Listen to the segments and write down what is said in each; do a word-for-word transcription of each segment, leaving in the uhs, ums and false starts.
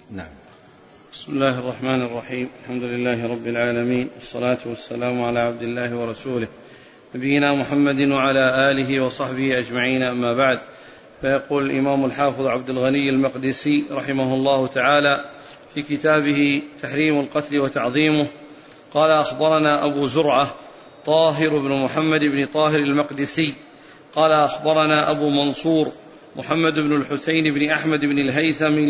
نعم. بسم الله الرحمن الرحيم. الحمد لله رب العالمين، والصلاة والسلام على عبد الله ورسوله نبينا محمد وعلى آله وصحبه أجمعين، أما بعد. فيقول الإمام الحافظ عبد الغني المقدسي رحمه الله تعالى في كتابه تحريم القتل وتعظيمه قال: أخبرنا أبو زرعة طاهر بن محمد بن طاهر المقدسي قال: أخبرنا أبو منصور محمد بن الحسين بن أحمد بن الهيثم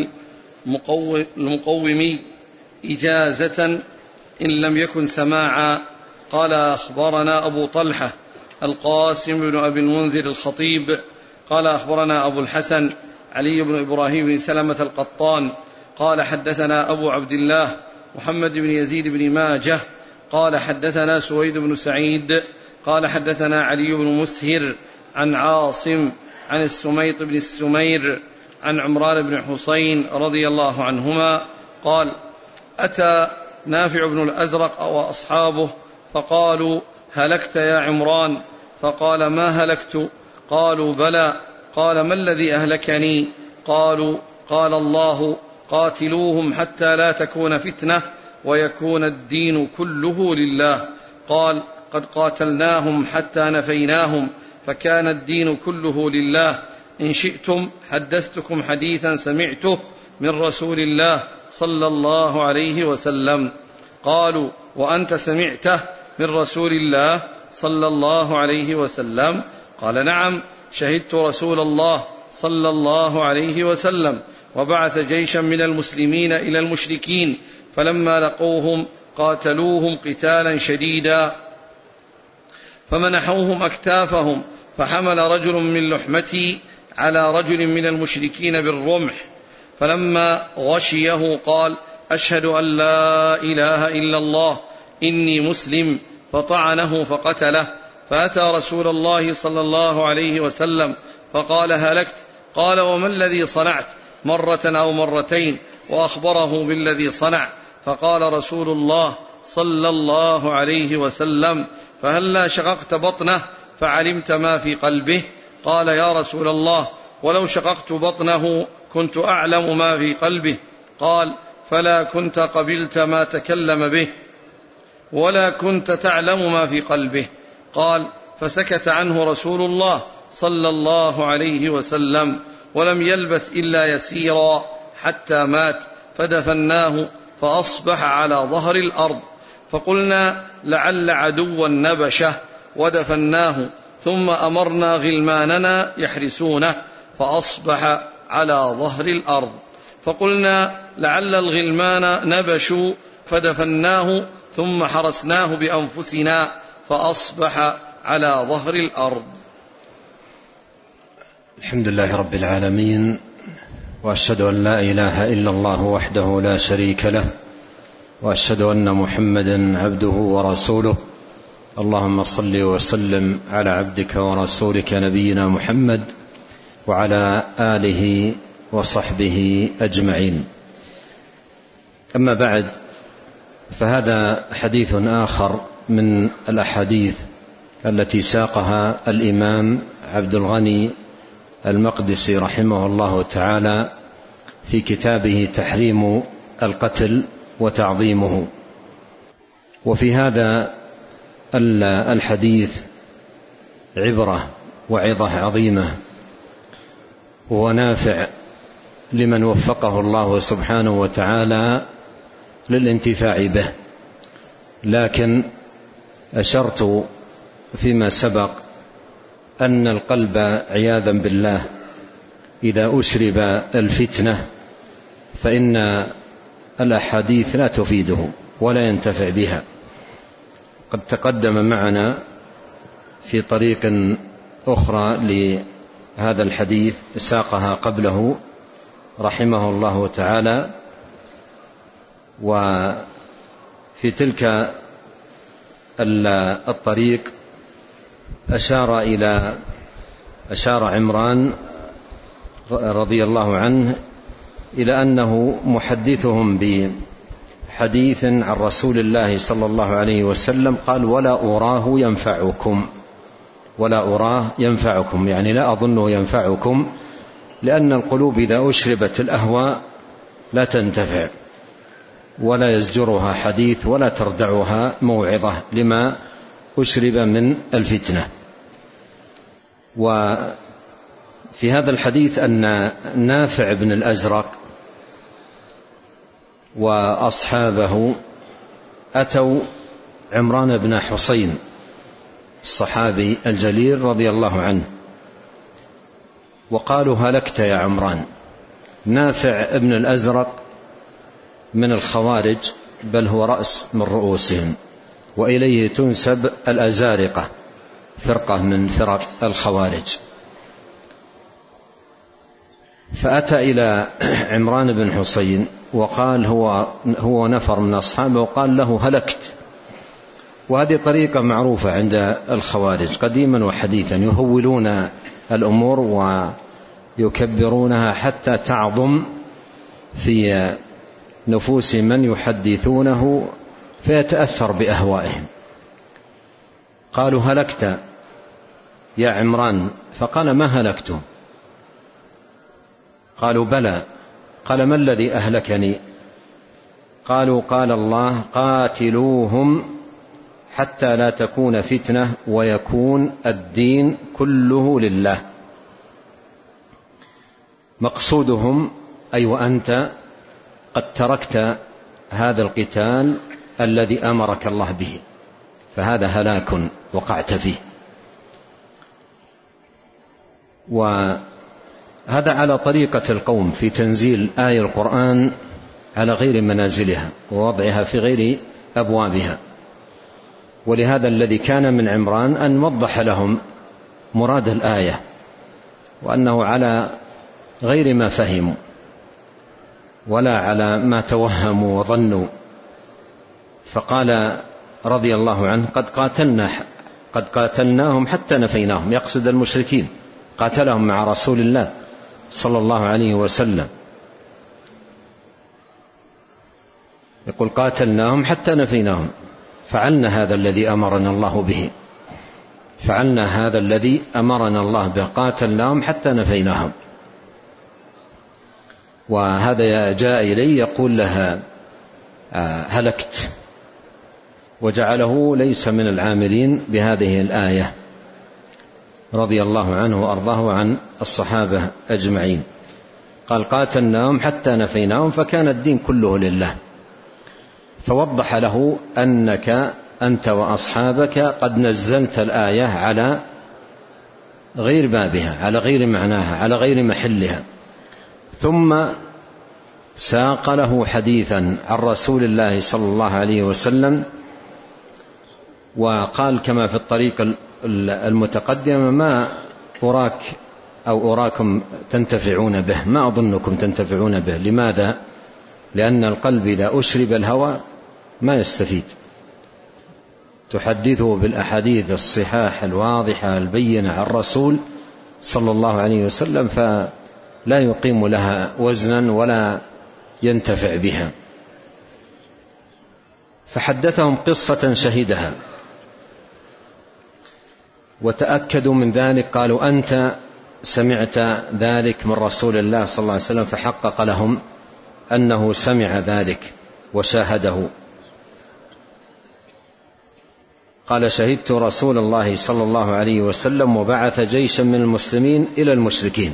المقومي إجازة إن لم يكن سماعا. قال: أخبرنا أبو طلحة القاسم بن أبي المنذر الخطيب قال: أخبرنا أبو الحسن علي بن إبراهيم بن سلمة القطان قال: حدثنا أبو عبد الله محمد بن يزيد بن ماجه قال: حدثنا سويد بن سعيد قال: حدثنا علي بن مسهر عن عاصم عن السميط بن السمير عن عمران بن حسين رضي الله عنهما قال: أتى نافع بن الأزرق وأصحابه فقالوا: هلكت يا عمران؟ فقال: ما هلكت؟ قالوا: بلى. قال: ما الذي أهلكني؟ قالوا: قال الله: قاتلوهم حتى لا تكون فتنة ويكون الدين كله لله. قال: قد قاتلناهم حتى نفيناهم فكان الدين كله لله. إن شئتم حدثتكم حديثا سمعته من رسول الله صلى الله عليه وسلم. قالوا: وأنت سمعته من رسول الله صلى الله عليه وسلم؟ قال: نعم، شهدت رسول الله صلى الله عليه وسلم وبعث جيشا من المسلمين إلى المشركين، فلما لقوهم قاتلوهم قتالا شديدا فمنحوهم أكتافهم، فحمل رجل من لحمتي على رجل من المشركين بالرمح، فلما غشيه قال: أشهد أن لا إله إلا الله إني مسلم، فطعنه فقتله. فأتى رسول الله صلى الله عليه وسلم فقال: هلكت؟ قال: وما الذي صنعت؟ مرة أو مرتين، وأخبره بالذي صنع. فقال رسول الله صلى الله عليه وسلم: فهلا شققت بطنه فعلمت ما في قلبه؟ قال: يا رسول الله، ولو شققت بطنه كنت أعلم ما في قلبه. قال: فلا كنت قبلت ما تكلم به ولا كنت تعلم ما في قلبه. قال: فسكت عنه رسول الله صلى الله عليه وسلم، ولم يلبث إلا يسيرا حتى مات، فدفناه فأصبح على ظهر الأرض، فقلنا: لعل عدوا نبشه، ودفناه، ثم أمرنا غلماننا يحرسونه، فأصبح على ظهر الأرض، فقلنا: لعل الغلمان نبشوا، فدفناه، ثم حرسناه بأنفسنا، فأصبح على ظهر الأرض. الحمد لله رب العالمين، وأشهد أن لا إله إلا الله وحده لا شريك له، وأشهد أن محمدا عبده ورسوله. اللهم صل وسلم على عبدك ورسولك نبينا محمد وعلى آله وصحبه أجمعين. أما بعد، فهذا حديث آخر من الأحاديث التي ساقها الإمام عبد الغني المقدسي رحمه الله تعالى في كتابه تحريم القتل وتعظيمه. وفي هذا الحديث عبرة وعظة عظيمة ونافع لمن وفقه الله سبحانه وتعالى للانتفاع به. لكن أشرت فيما سبق أن القلب عياذا بالله إذا أشرب الفتنة فإن الأحاديث لا تفيده ولا ينتفع بها. قد تقدم معنا في طريق أخرى لهذا الحديث ساقها قبله رحمه الله تعالى، وفي تلك الطريق أشار إلى أشار عمران رضي الله عنه إلى أنه محدثهم بحديث عن رسول الله صلى الله عليه وسلم قال: ولا أراه ينفعكم، ولا أراه ينفعكم، يعني لا أظنه ينفعكم، لأن القلوب إذا أشربت الأهواء لا تنتفع ولا يزجرها حديث ولا تردعها موعظة لما أشرب من الفتنة. وفي هذا الحديث أن نافع بن الأزرق وأصحابه أتوا عمران بن حسين الصحابي الجليل رضي الله عنه وقالوا: هلكت يا عمران. نافع بن الأزرق من الخوارج، بل هو رأس من رؤوسهم، وإليه تنسب الأزارقة، فرقة من فرق الخوارج. فأتى إلى عمران بن حسين وقال هو, هو نفر من أصحابه وقال له: هلكت. وهذه طريقة معروفة عند الخوارج قديما وحديثا، يهولون الأمور ويكبرونها حتى تعظم في نفوس من يحدثونه فيتأثر بأهوائهم. قالوا: هلكت يا عمران. فقال: ما هلكت. قالوا: بلى. قال: ما الذي أهلكني؟ قالوا: قال الله: قاتلوهم حتى لا تكون فتنة ويكون الدين كله لله. مقصودهم: أي وأنت قد تركت هذا القتال الذي أمرك الله به، فهذا هلاك وقعت فيه. وهذا على طريقة القوم في تنزيل آية القرآن على غير منازلها ووضعها في غير أبوابها. ولهذا الذي كان من عمران أن وضح لهم مراد الآية وأنه على غير ما فهموا ولا على ما توهموا وظنوا. فقال رضي الله عنه: قد قاتلنا قد قاتلناهم حتى نفيناهم، يقصد المشركين، قاتلهم مع رسول الله صلى الله عليه وسلم، يقول: قاتلناهم حتى نفيناهم، فعلنا هذا الذي أمرنا الله به، فعلنا هذا الذي أمرنا الله به، قاتلناهم حتى نفيناهم. وهذا جاء إليه يقول لها: هلكت، وجعله ليس من العاملين بهذه الآية رضي الله عنه وأرضاه عن الصحابة أجمعين. قال: قاتلناهم حتى نفيناهم، فكان الدين كله لله. فوضح له أنك أنت وأصحابك قد نزلت الآية على غير بابها، على غير معناها، على غير محلها. ثم ساق له حديثا عن رسول الله صلى الله عليه وسلم وقال كما في الطريق المتقدمة: ما أراك أو أراكم تنتفعون به، ما أظنكم تنتفعون به. لماذا؟ لأن القلب إذا أشرب الهوى ما يستفيد. تحدثه بالأحاديث الصحاح الواضحة البينة عن الرسول صلى الله عليه وسلم فلا يقيم لها وزنا ولا ينتفع بها. فحدثهم قصة شهدها وتأكدوا من ذلك، قالوا: أنت سمعت ذلك من رسول الله صلى الله عليه وسلم، فحقق لهم أنه سمع ذلك وشاهده. قال: شهدت رسول الله صلى الله عليه وسلم وبعث جيشا من المسلمين إلى المشركين،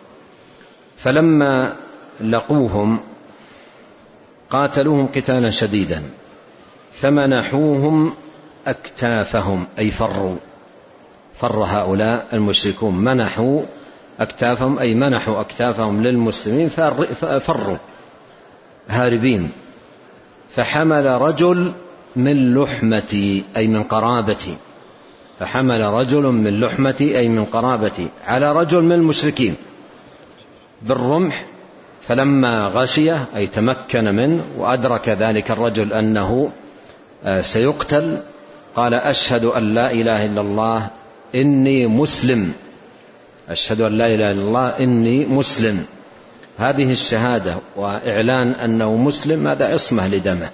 فلما لقوهم قاتلوهم قتالا شديدا فمنحوهم أكتافهم، أي فروا، فر هؤلاء المشركون، منحوا أكتافهم أي منحوا أكتافهم للمسلمين ففروا هاربين. فحمل رجل من لحمتي أي من قرابتي، فحمل رجل من لحمتي أي من قرابتي على رجل من المشركين بالرمح، فلما غشيه أي تمكن منه وأدرك ذلك الرجل أنه سيقتل قال: أشهد أن لا إله إلا الله إني مسلم، أشهد أن لا إله إلا الله إني مسلم. هذه الشهادة وإعلان أنه مسلم هذا عصمة لدمه،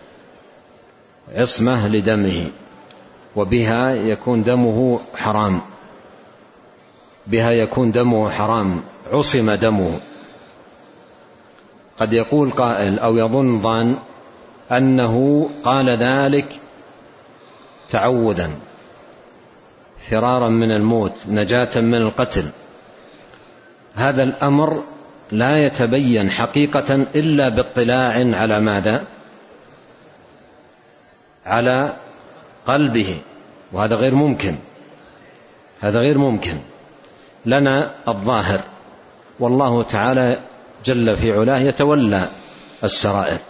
عصمة لدمه، وبها يكون دمه حرام، بها يكون دمه حرام، عصم دمه. قد يقول قائل أو يظن ظان أنه قال ذلك تعوذا فرارا من الموت نجاة من القتل. هذا الأمر لا يتبين حقيقة إلا باطلاع على ماذا؟ على قلبه، وهذا غير ممكن، هذا غير ممكن. لنا الظاهر، والله تعالى جل في علاه يتولى السرائر.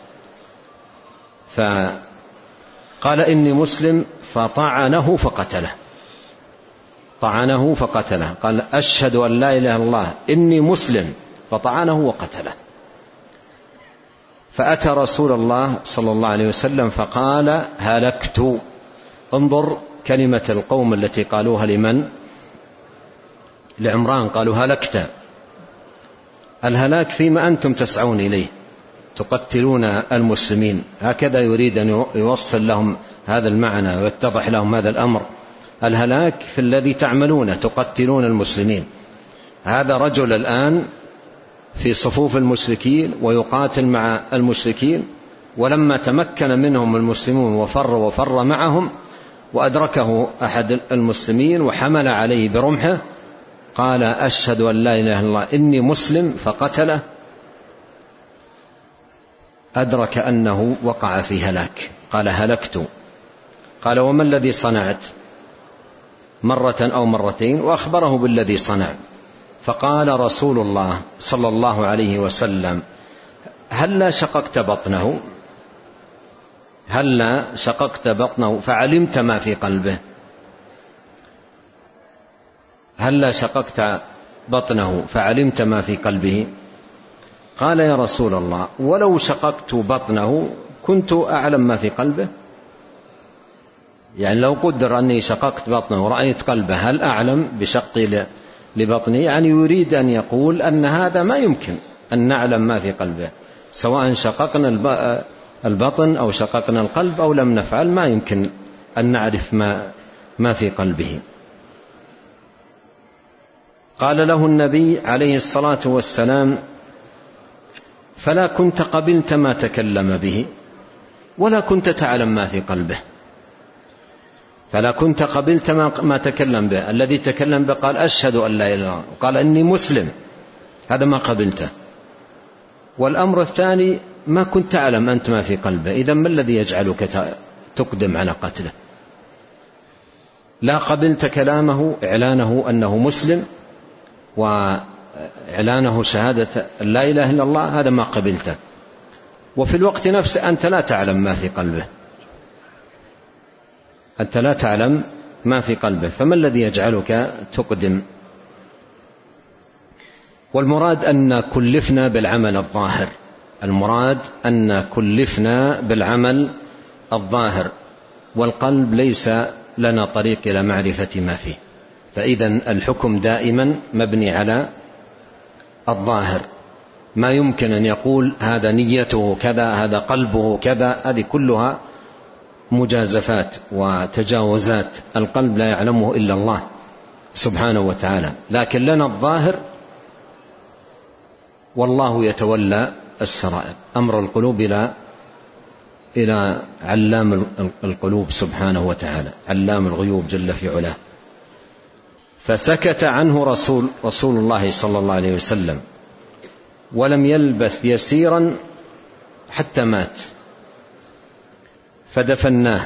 فقال إني مسلم فطعنه فقتله، طعنه فقتله. قال أشهد أن لا إله إلا الله إني مسلم فطعنه وقتله. فأتى رسول الله صلى الله عليه وسلم فقال هلكت. انظر كلمة القوم التي قالوها لمن؟ لعمران، قالوا هلكت. الهلاك فيما أنتم تسعون إليه، تقتلون المسلمين. هكذا يريد أن يوصل لهم هذا المعنى ويتضح لهم هذا الأمر. الهلاك في الذي تعملونه، تقتلون المسلمين. هذا رجل الآن في صفوف المشركين ويقاتل مع المشركين، ولما تمكن منهم المسلمون وفر وفر معهم وأدركه أحد المسلمين وحمل عليه برمحه قال أشهد أن لا إله إلا الله إني مسلم فقتله. أدرك أنه وقع في هلاك، قال هلكت. قال وما الذي صنعت؟ مرة أو مرتين، وأخبره بالذي صنع. فقال رسول الله صلى الله عليه وسلم هلا شققت بطنه، هلا شققت بطنه فعلمت ما في قلبه، هلا شققت بطنه فعلمت ما في قلبه. قال يا رسول الله ولو شققت بطنه كنت أعلم ما في قلبه، يعني لو قدر أني شققت بطنه ورأيت قلبه هل أعلم بشقي لبطنه؟ يعني يريد أن يقول أن هذا ما يمكن أن نعلم ما في قلبه، سواء شققنا البطن أو شققنا القلب أو لم نفعل، ما يمكن أن نعرف ما, ما في قلبه. قال له النبي عليه الصلاة والسلام فلا كنت قبلت ما تكلم به ولا كنت تعلم ما في قلبه. فلا كنت قبلت ما تكلم به، الذي تكلم به قال أشهد أن لا إله إلا الله وقال إني مسلم، هذا ما قبلته. والأمر الثاني ما كنت تعلم أنت ما في قلبه، إذن ما الذي يجعلك تقدم على قتله؟ لا قبلت كلامه إعلانه أنه مسلم وإعلانه شهادة لا إله إلا الله، هذا ما قبلته. وفي الوقت نفسه أنت لا تعلم ما في قلبه، أنت لا تعلم ما في قلبه، فما الذي يجعلك تقدم؟ والمراد أن كلفنا بالعمل الظاهر، المراد أن كلفنا بالعمل الظاهر، والقلب ليس لنا طريق إلى معرفة ما فيه. فإذن الحكم دائما مبني على الظاهر، ما يمكن أن يقول هذا نيته كذا، هذا قلبه كذا، هذه كلها مجازفات وتجاوزات، القلب لا يعلمه إلا الله سبحانه وتعالى. لكن لنا الظاهر والله يتولى السرائر، أمر القلوب إلى إلى علام القلوب سبحانه وتعالى، علام الغيوب جل في علاه. فسكت عنه رسول, رسول الله صلى الله عليه وسلم ولم يلبث يسيرا حتى مات، فدفناه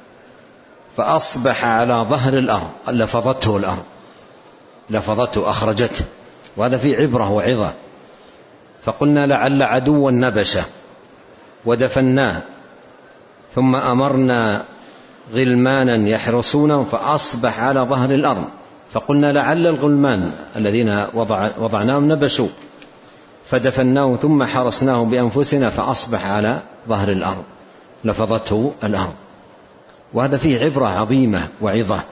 فأصبح على ظهر الأرض، لفظته الأرض، لفظته أخرجته، وهذا فيه عبرة وعظة. فقلنا لعل عدوا نبشه ودفناه، ثم أمرنا غلمانا يحرسونه فأصبح على ظهر الأرض، فقلنا لعل الغلمان الذين وضع وضعناهم نبشوا، فدفناه ثم حرسناه بأنفسنا فأصبح على ظهر الأرض، لفظته الأرض. وهذا فيه عبرة عظيمة وعظة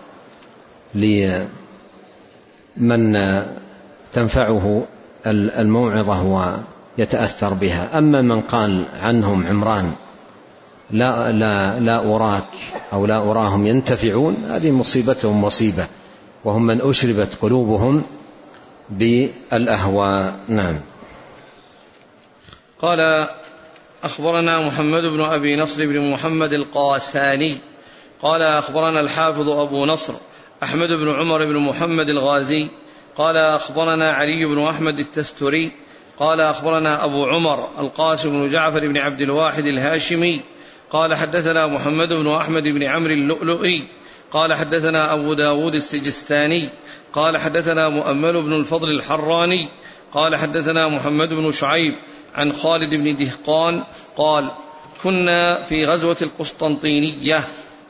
لمن تنفعه الموعظة ويتأثر بها. أما من قال عنهم عمران لا, لا, لا أراك أو لا أراهم ينتفعون، هذه مصيبتهم مصيبة، وهم من أشربت قلوبهم بالأهواء. نعم. قال أخبرنا محمد بن أبي نصر بن محمد القاساني قال أخبرنا الحافظ أبو نصر أحمد بن عمر بن محمد الغازي قال أخبرنا علي بن أحمد التستري قال أخبرنا أبو عمر القاسم بن جعفر بن عبد الواحد الهاشمي قال حدثنا محمد بن أحمد بن عمرو اللؤلؤي قال حدثنا أبو داود السجستاني قال حدثنا مؤمل بن الفضل الحراني قال حدثنا محمد بن شعيب عن خالد بن دهقان قال كنا في غزوة القسطنطينية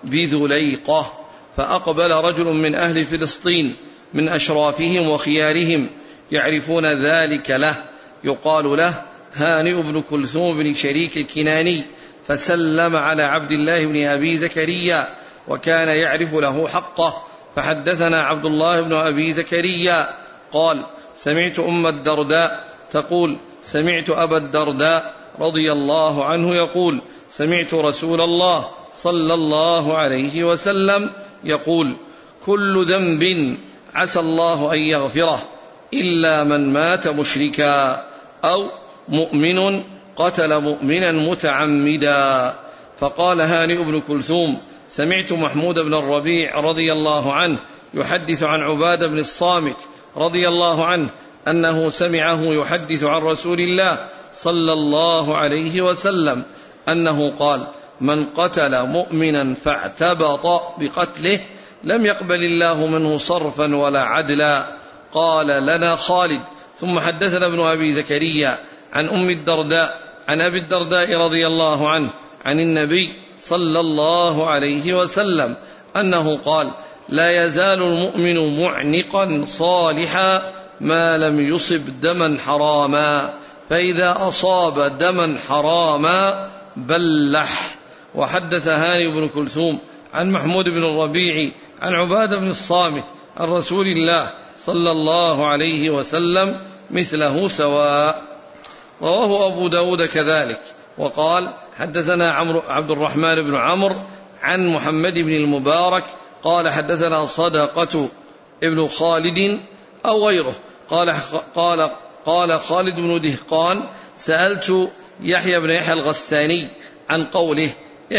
بذليقة فأقبل رجل من أهل فلسطين من أشرافهم وخيارهم يعرفون ذلك له يقال له هانئ بن كلثوم بن شريك الكناني فسلم على عبد الله بن أبي زكريا وكان يعرف له حقه فحدثنا عبد الله بن أبي زكريا قال سمعت أم الدرداء تقول سمعت أبا الدرداء رضي الله عنه يقول سمعت رسول الله صلى الله عليه وسلم يقول كل ذنب عسى الله أن يغفره إلا من مات مشركا أو مؤمن قتل مؤمنا متعمدا. فقال هانئ بن كلثوم سمعت محمود بن الربيع رضي الله عنه يحدث عن عبادة بن الصامت رضي الله عنه أنه سمعه يحدث عن رسول الله صلى الله عليه وسلم أنه قال من قتل مؤمنا فاعتبط بقتله لم يقبل الله منه صرفا ولا عدلا. قال لنا خالد ثم حدثنا ابن أبي زكريا عن أم الدرداء عن أبي الدرداء رضي الله عنه عن النبي صلى الله عليه وسلم أنه قال لا يزال المؤمن معنقا صالحا ما لم يصب دما حراما فإذا أصاب دما حراما بلح. وحدث هاني بن كلثوم عن محمود بن الربيع عن عبادة بن الصامت عن رسول الله صلى الله عليه وسلم مثله سواء. رواه أبو داود كذلك وقال حدثنا عمرو عبد الرحمن بن عمرو عن محمد بن المبارك قال حدثنا صدقة ابن خالد أو غيره قال, قال, قال خالد بن دهقان سألت يحيى بن يحيى الغساني عن قوله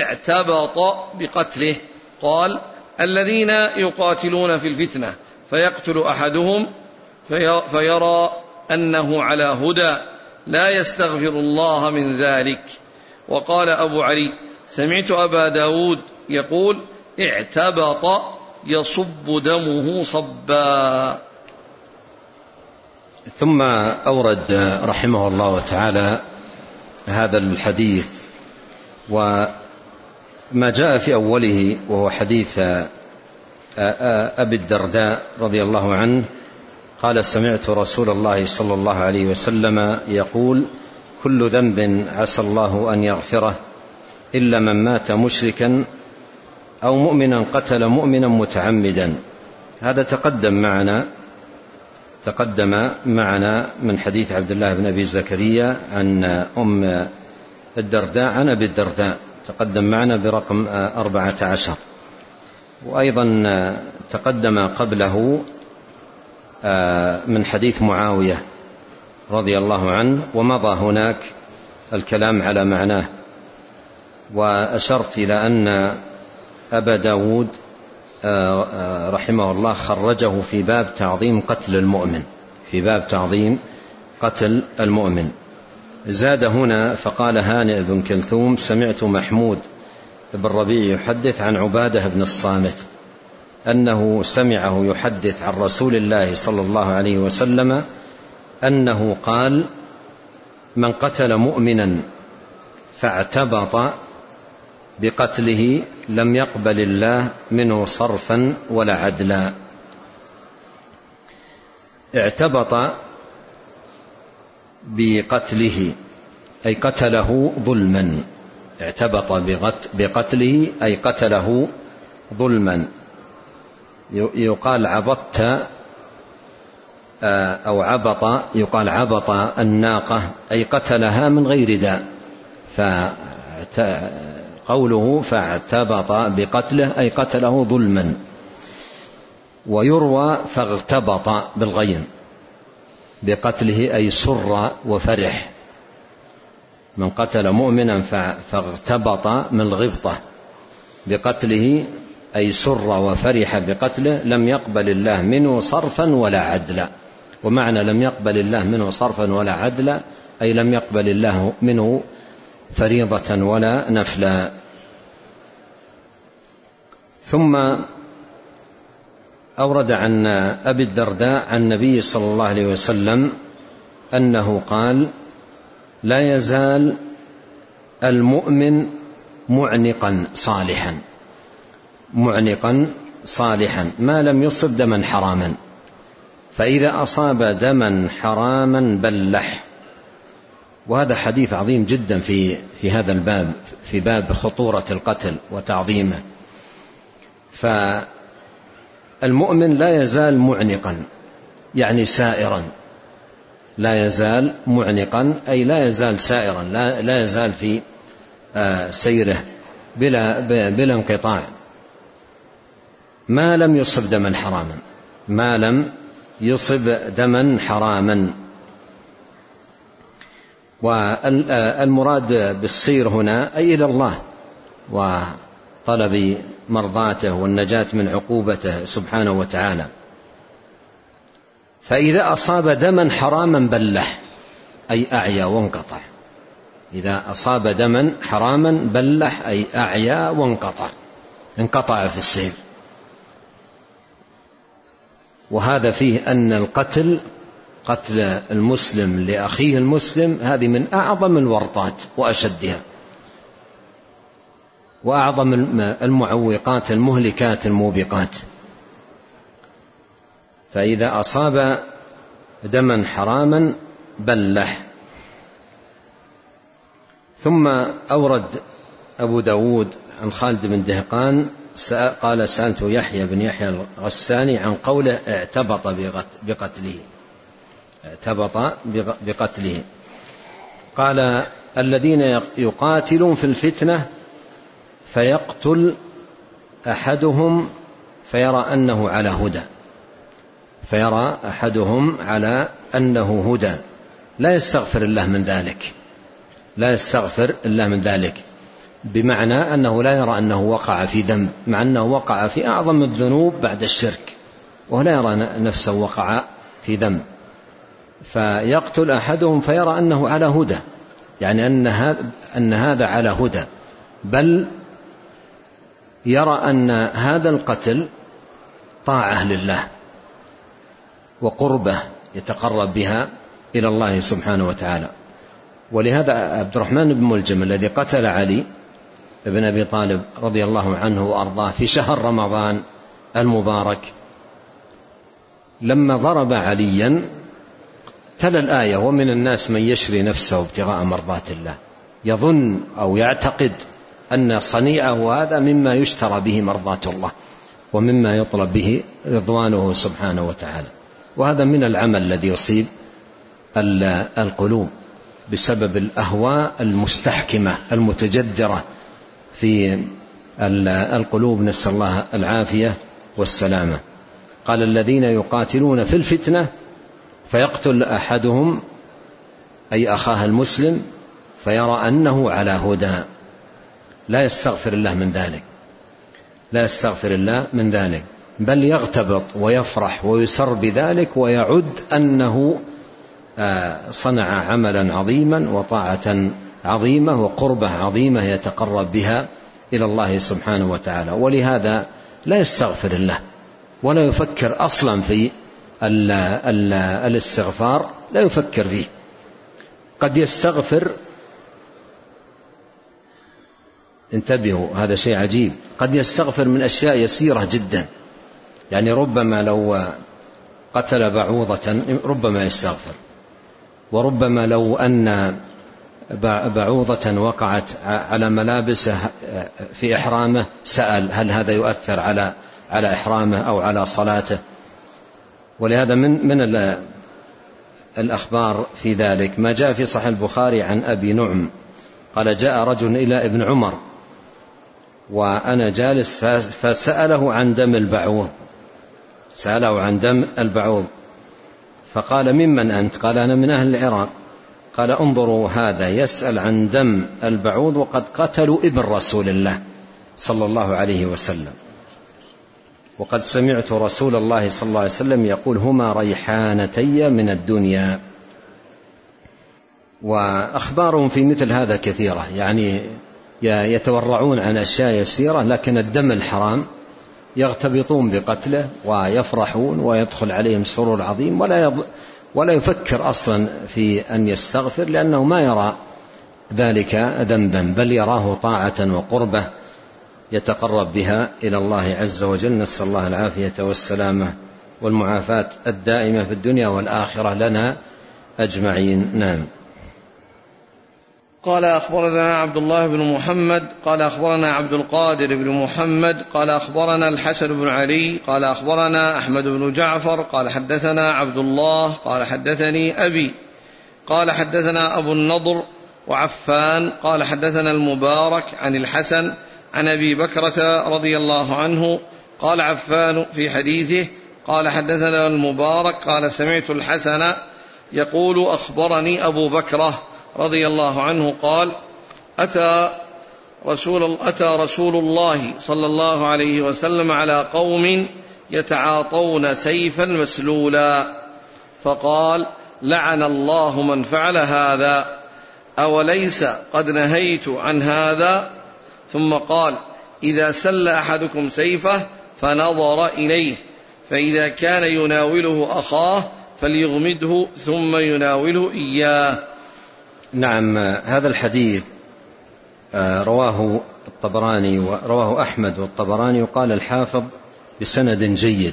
اعتبط بقتله قال الذين يقاتلون في الفتنة فيقتل أحدهم في فيرى أنه على هدى لا يستغفر الله من ذلك. وقال أبو علي سمعت أبا داود يقول اعتبط يصب دمه صبا. ثم أورد رحمه الله تعالى هذا الحديث وما جاء في أوله وهو حديث أبي الدرداء رضي الله عنه قال سمعت رسول الله صلى الله عليه وسلم يقول كل ذنب عسى الله أن يغفره إلا من مات مشركا أو مؤمنا قتل مؤمنا متعمدا. هذا تقدم معنا تقدم معنا من حديث عبد الله بن أبي زكريا عن أم الدرداء عن أبي الدرداء تقدم معنا برقم أربعة عشر. وأيضا تقدم قبله من حديث معاوية رضي الله عنه ومضى هناك الكلام على معناه. وأشرت إلى أن أبا داود رحمه الله خرجه في باب تعظيم قتل المؤمن في باب تعظيم قتل المؤمن. زاد هنا فقال هانئ بن كلثوم سمعت محمود بن ربيع يحدث عن عبادة بن الصامت أنه سمعه يحدث عن رسول الله صلى الله عليه وسلم أنه قال من قتل مؤمنا فاعتبط بقتله لم يقبل الله منه صرفا ولا عدلا. اعتبط بقتله أي قتله ظلما اعتبط بقتله أي قتله ظلما. يقال عبطت أو عبط يقال عبط الناقة أي قتلها من غير داء فقوله فاعتبط بقتله أي قتله ظلما. ويروى فاغتبط بالغين بقتله أي سر وفرح من قتل مؤمنا فاغتبط من الغبطة بقتله أي سر وفرح بقتله لم يقبل الله منه صرفا ولا عدلا. ومعنى لم يقبل الله منه صرفا ولا عدلا أي لم يقبل الله منه فريضة ولا نفلا. ثم أورد عن أبي الدرداء عن النبي صلى الله عليه وسلم أنه قال: لا يزال المؤمن معنقا صالحا معنقا صالحا ما لم يصب دما حراما، فإذا أصاب دما حراما بلح. وهذا حديث عظيم جدا في في هذا الباب، في باب خطورة القتل وتعظيمه. فالمؤمن لا يزال معنقا يعني سائرا، لا يزال معنقا أي لا يزال سائرا، لا, لا يزال في سيره بلا, بلا انقطاع ما لم يصب دما حراما ما لم يصب دما حراما. والمراد بالسير هنا أي إلى الله وطلب مرضاته والنجاة من عقوبته سبحانه وتعالى. فإذا أصاب دما حراما بلح أي أعيا وانقطع. إذا أصاب دما حراما بلح أي أعيا وانقطع، انقطع في السير. وهذا فيه أن القتل قتل المسلم لأخيه المسلم هذه من أعظم الورطات وأشدها وأعظم المعوقات المهلكات الموبقات. فإذا أصاب دما حراما بلح. ثم أورد أبو داود عن خالد بن دهقان قال: سألت يحيى بن يحيى الغساني عن قوله اعتبط بقتله اعتبط بقتله قال: الذين يقاتلون في الفتنة فيقتل أحدهم فيرى أنه على هدى فيرى أحدهم على أنه هدى لا يستغفر الله من ذلك لا يستغفر الله من ذلك بمعنى أنه لا يرى أنه وقع في ذنب، مع أنه وقع في أعظم الذنوب بعد الشرك ولا يرى نفسه وقع في ذنب. فيقتل أحدهم فيرى أنه على هدى، يعني أن هذا, أن هذا على هدى، بل يرى أن هذا القتل طاعة لله وقربة يتقرب بها إلى الله سبحانه وتعالى. ولهذا عبد الرحمن بن ملجم الذي قتل علي بن أبي طالب رضي الله عنه وأرضاه في شهر رمضان المبارك لما ضرب عليا تلا الآية: ومن الناس من يشري نفسه ابتغاء مرضات الله، يظن أو يعتقد أن صنيعه هذا مما يشترى به مرضات الله ومما يطلب به رضوانه سبحانه وتعالى. وهذا من العمل الذي يصيب القلوب بسبب الأهواء المستحكمة المتجذرة في القلوب، نسأل الله العافية والسلامة. قال: الذين يقاتلون في الفتنة فيقتل أحدهم أي أخاه المسلم فيرى أنه على هدى لا يستغفر الله من ذلك لا يستغفر الله من ذلك بل يغتبط ويفرح ويسر بذلك ويعد أنه صنع عملا عظيما وطاعة عظيمة وقربة عظيمة يتقرب بها إلى الله سبحانه وتعالى. ولهذا لا يستغفر الله ولا يفكر أصلا في ال ال الاستغفار، لا يفكر فيه. قد يستغفر، انتبهوا هذا شيء عجيب، قد يستغفر من أشياء يسيرة جدا، يعني ربما لو قتل بعوضة ربما يستغفر، وربما لو أن بعوضة وقعت على ملابسه في إحرامه سأل هل هذا يؤثر على على إحرامه أو على صلاته. ولهذا من من الأخبار في ذلك ما جاء في صحيح البخاري عن أبي نعم قال: جاء رجل إلى ابن عمر وأنا جالس فسأله عن دم البعوض سأله عن دم البعوض فقال: ممن أنت؟ قال: أنا من أهل العراق. قال انظروا هذا يسأل عن دم البعوض وقد قتلوا ابن رسول الله صلى الله عليه وسلم، وقد سمعت رسول الله صلى الله عليه وسلم يقول هما ريحانتي من الدنيا. وأخبارهم في مثل هذا كثيرة، يعني يتورعون عن أشياء يسيرة، لكن الدم الحرام يغتبطون بقتله ويفرحون ويدخل عليهم سرور عظيم، ولا ولا يفكر أصلا في أن يستغفر، لأنه ما يرى ذلك ذنبا، بل يراه طاعة وقربة يتقرب بها إلى الله عز وجل. نسأل الله العافية والسلامة والمعافاة الدائمة في الدنيا والآخرة لنا أجمعين. نعم. قال أخبرنا عبد الله بن محمد قال أخبرنا عبد القادر بن محمد قال أخبرنا الحسن بن علي قال أخبرنا أحمد بن جعفر قال حدثنا عبد الله قال حدثني أبي قال حدثنا أبو النضر وعفان قال حدثنا المبارك عن الحسن عن أبي بكرة رضي الله عنه قال عفان في حديثه قال حدثنا المبارك قال سمعت الحسن يقول أخبرني أبو بكرة رضي الله عنه قال أتى رسول, أتى رسول الله صلى الله عليه وسلم على قوم يتعاطون سيفا مسلولا فقال لعن الله من فعل هذا أوليس قد نهيت عن هذا؟ ثم قال إذا سل أحدكم سيفه فنظر إليه فإذا كان يناوله أخاه فليغمده ثم يناوله إياه. نعم. هذا الحديث رواه الطبراني ورواه أحمد والطبراني وقال الحافظ بسند جيد.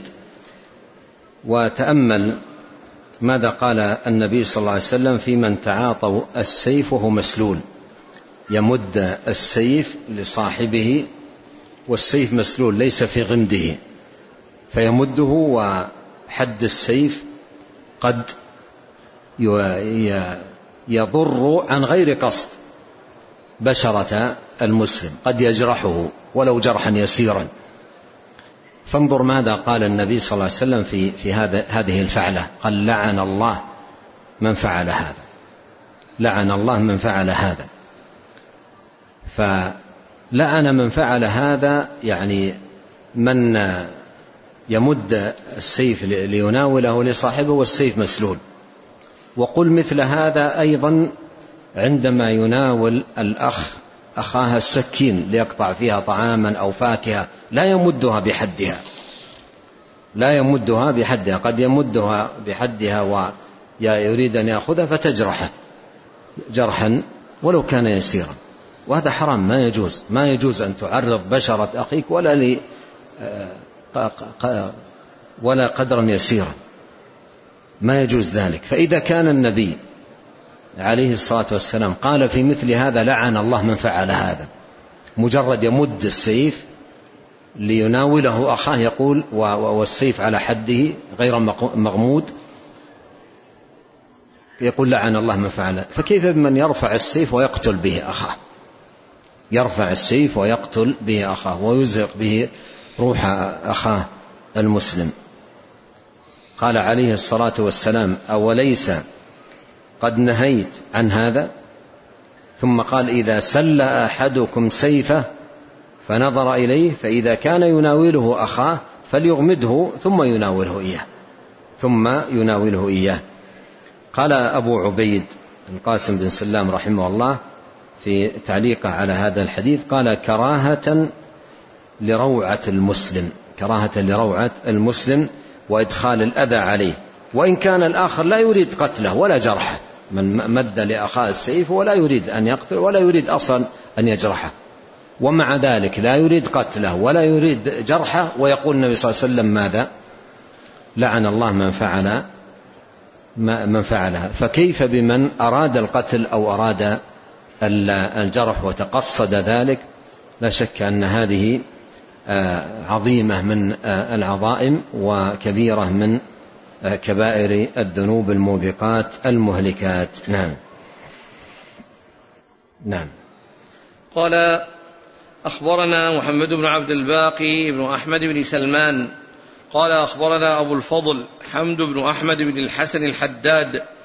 وتأمل ماذا قال النبي صلى الله عليه وسلم في من تعاطوا السيف وهو مسلول، يمد السيف لصاحبه والسيف مسلول ليس في غمده، فيمده وحد السيف قد يضر عن غير قصد بشرة المسلم، قد يجرحه ولو جرحا يسيرا. فانظر ماذا قال النبي صلى الله عليه وسلم في, في هذا هذه الفعلة، قال لعن الله من فعل هذا، لعن الله من فعل هذا. فلعن من فعل هذا يعني من يمد السيف ليناوله لصاحبه والسيف مسلول. وقل مثل هذا أيضا عندما يناول الأخ أخاها السكين ليقطع فيها طعاما أو فاكهة، لا يمدها بحدها، لا يمدها بحدها، قد يمدها بحدها ويريد أن يأخذها فتجرحه جرحا ولو كان يسيرا، وهذا حرام، ما يجوز. ما يجوز أن تعرض بشرة أخيك ولا لي ولا قدرا يسيرا، ما يجوز ذلك. فإذا كان النبي عليه الصلاة والسلام قال في مثل هذا لعن الله من فعل هذا، مجرد يمد السيف ليناوله أخاه يقول والسيف على حده غير مغمود، يقول لعن الله من فعل، فكيف بمن يرفع السيف ويقتل به أخاه، يرفع السيف ويقتل به أخاه ويزهق به روح أخاه المسلم. قال عليه الصلاة والسلام أوليس قد نهيت عن هذا؟ ثم قال إذا سل أحدكم سيفه فنظر إليه فإذا كان يناوله أخاه فليغمده ثم يناوله إياه ثم يناوله إياه. قال أبو عبيد القاسم بن سلام رحمه الله في تعليقه على هذا الحديث قال كراهة لروعة المسلم، كراهة لروعة المسلم وإدخال الأذى عليه، وإن كان الآخر لا يريد قتله ولا جرحه، من مد لأخاه السيف ولا يريد أن يقتل ولا يريد أصلا أن يجرحه، ومع ذلك لا يريد قتله ولا يريد جرحه، ويقول النبي صلى الله عليه وسلم ماذا؟ لعن الله من فعل من فعلها. فكيف بمن أراد القتل أو أراد الجرح وتقصد ذلك؟ لا شك أن هذه عظيمة من العظائم وكبيرة من كبائر الذنوب الموبقات المهلكات. نعم. نعم. قال أخبرنا محمد بن عبد الباقي بن أحمد بن سلمان قال أخبرنا أبو الفضل حمد بن أحمد بن الحسن الحداد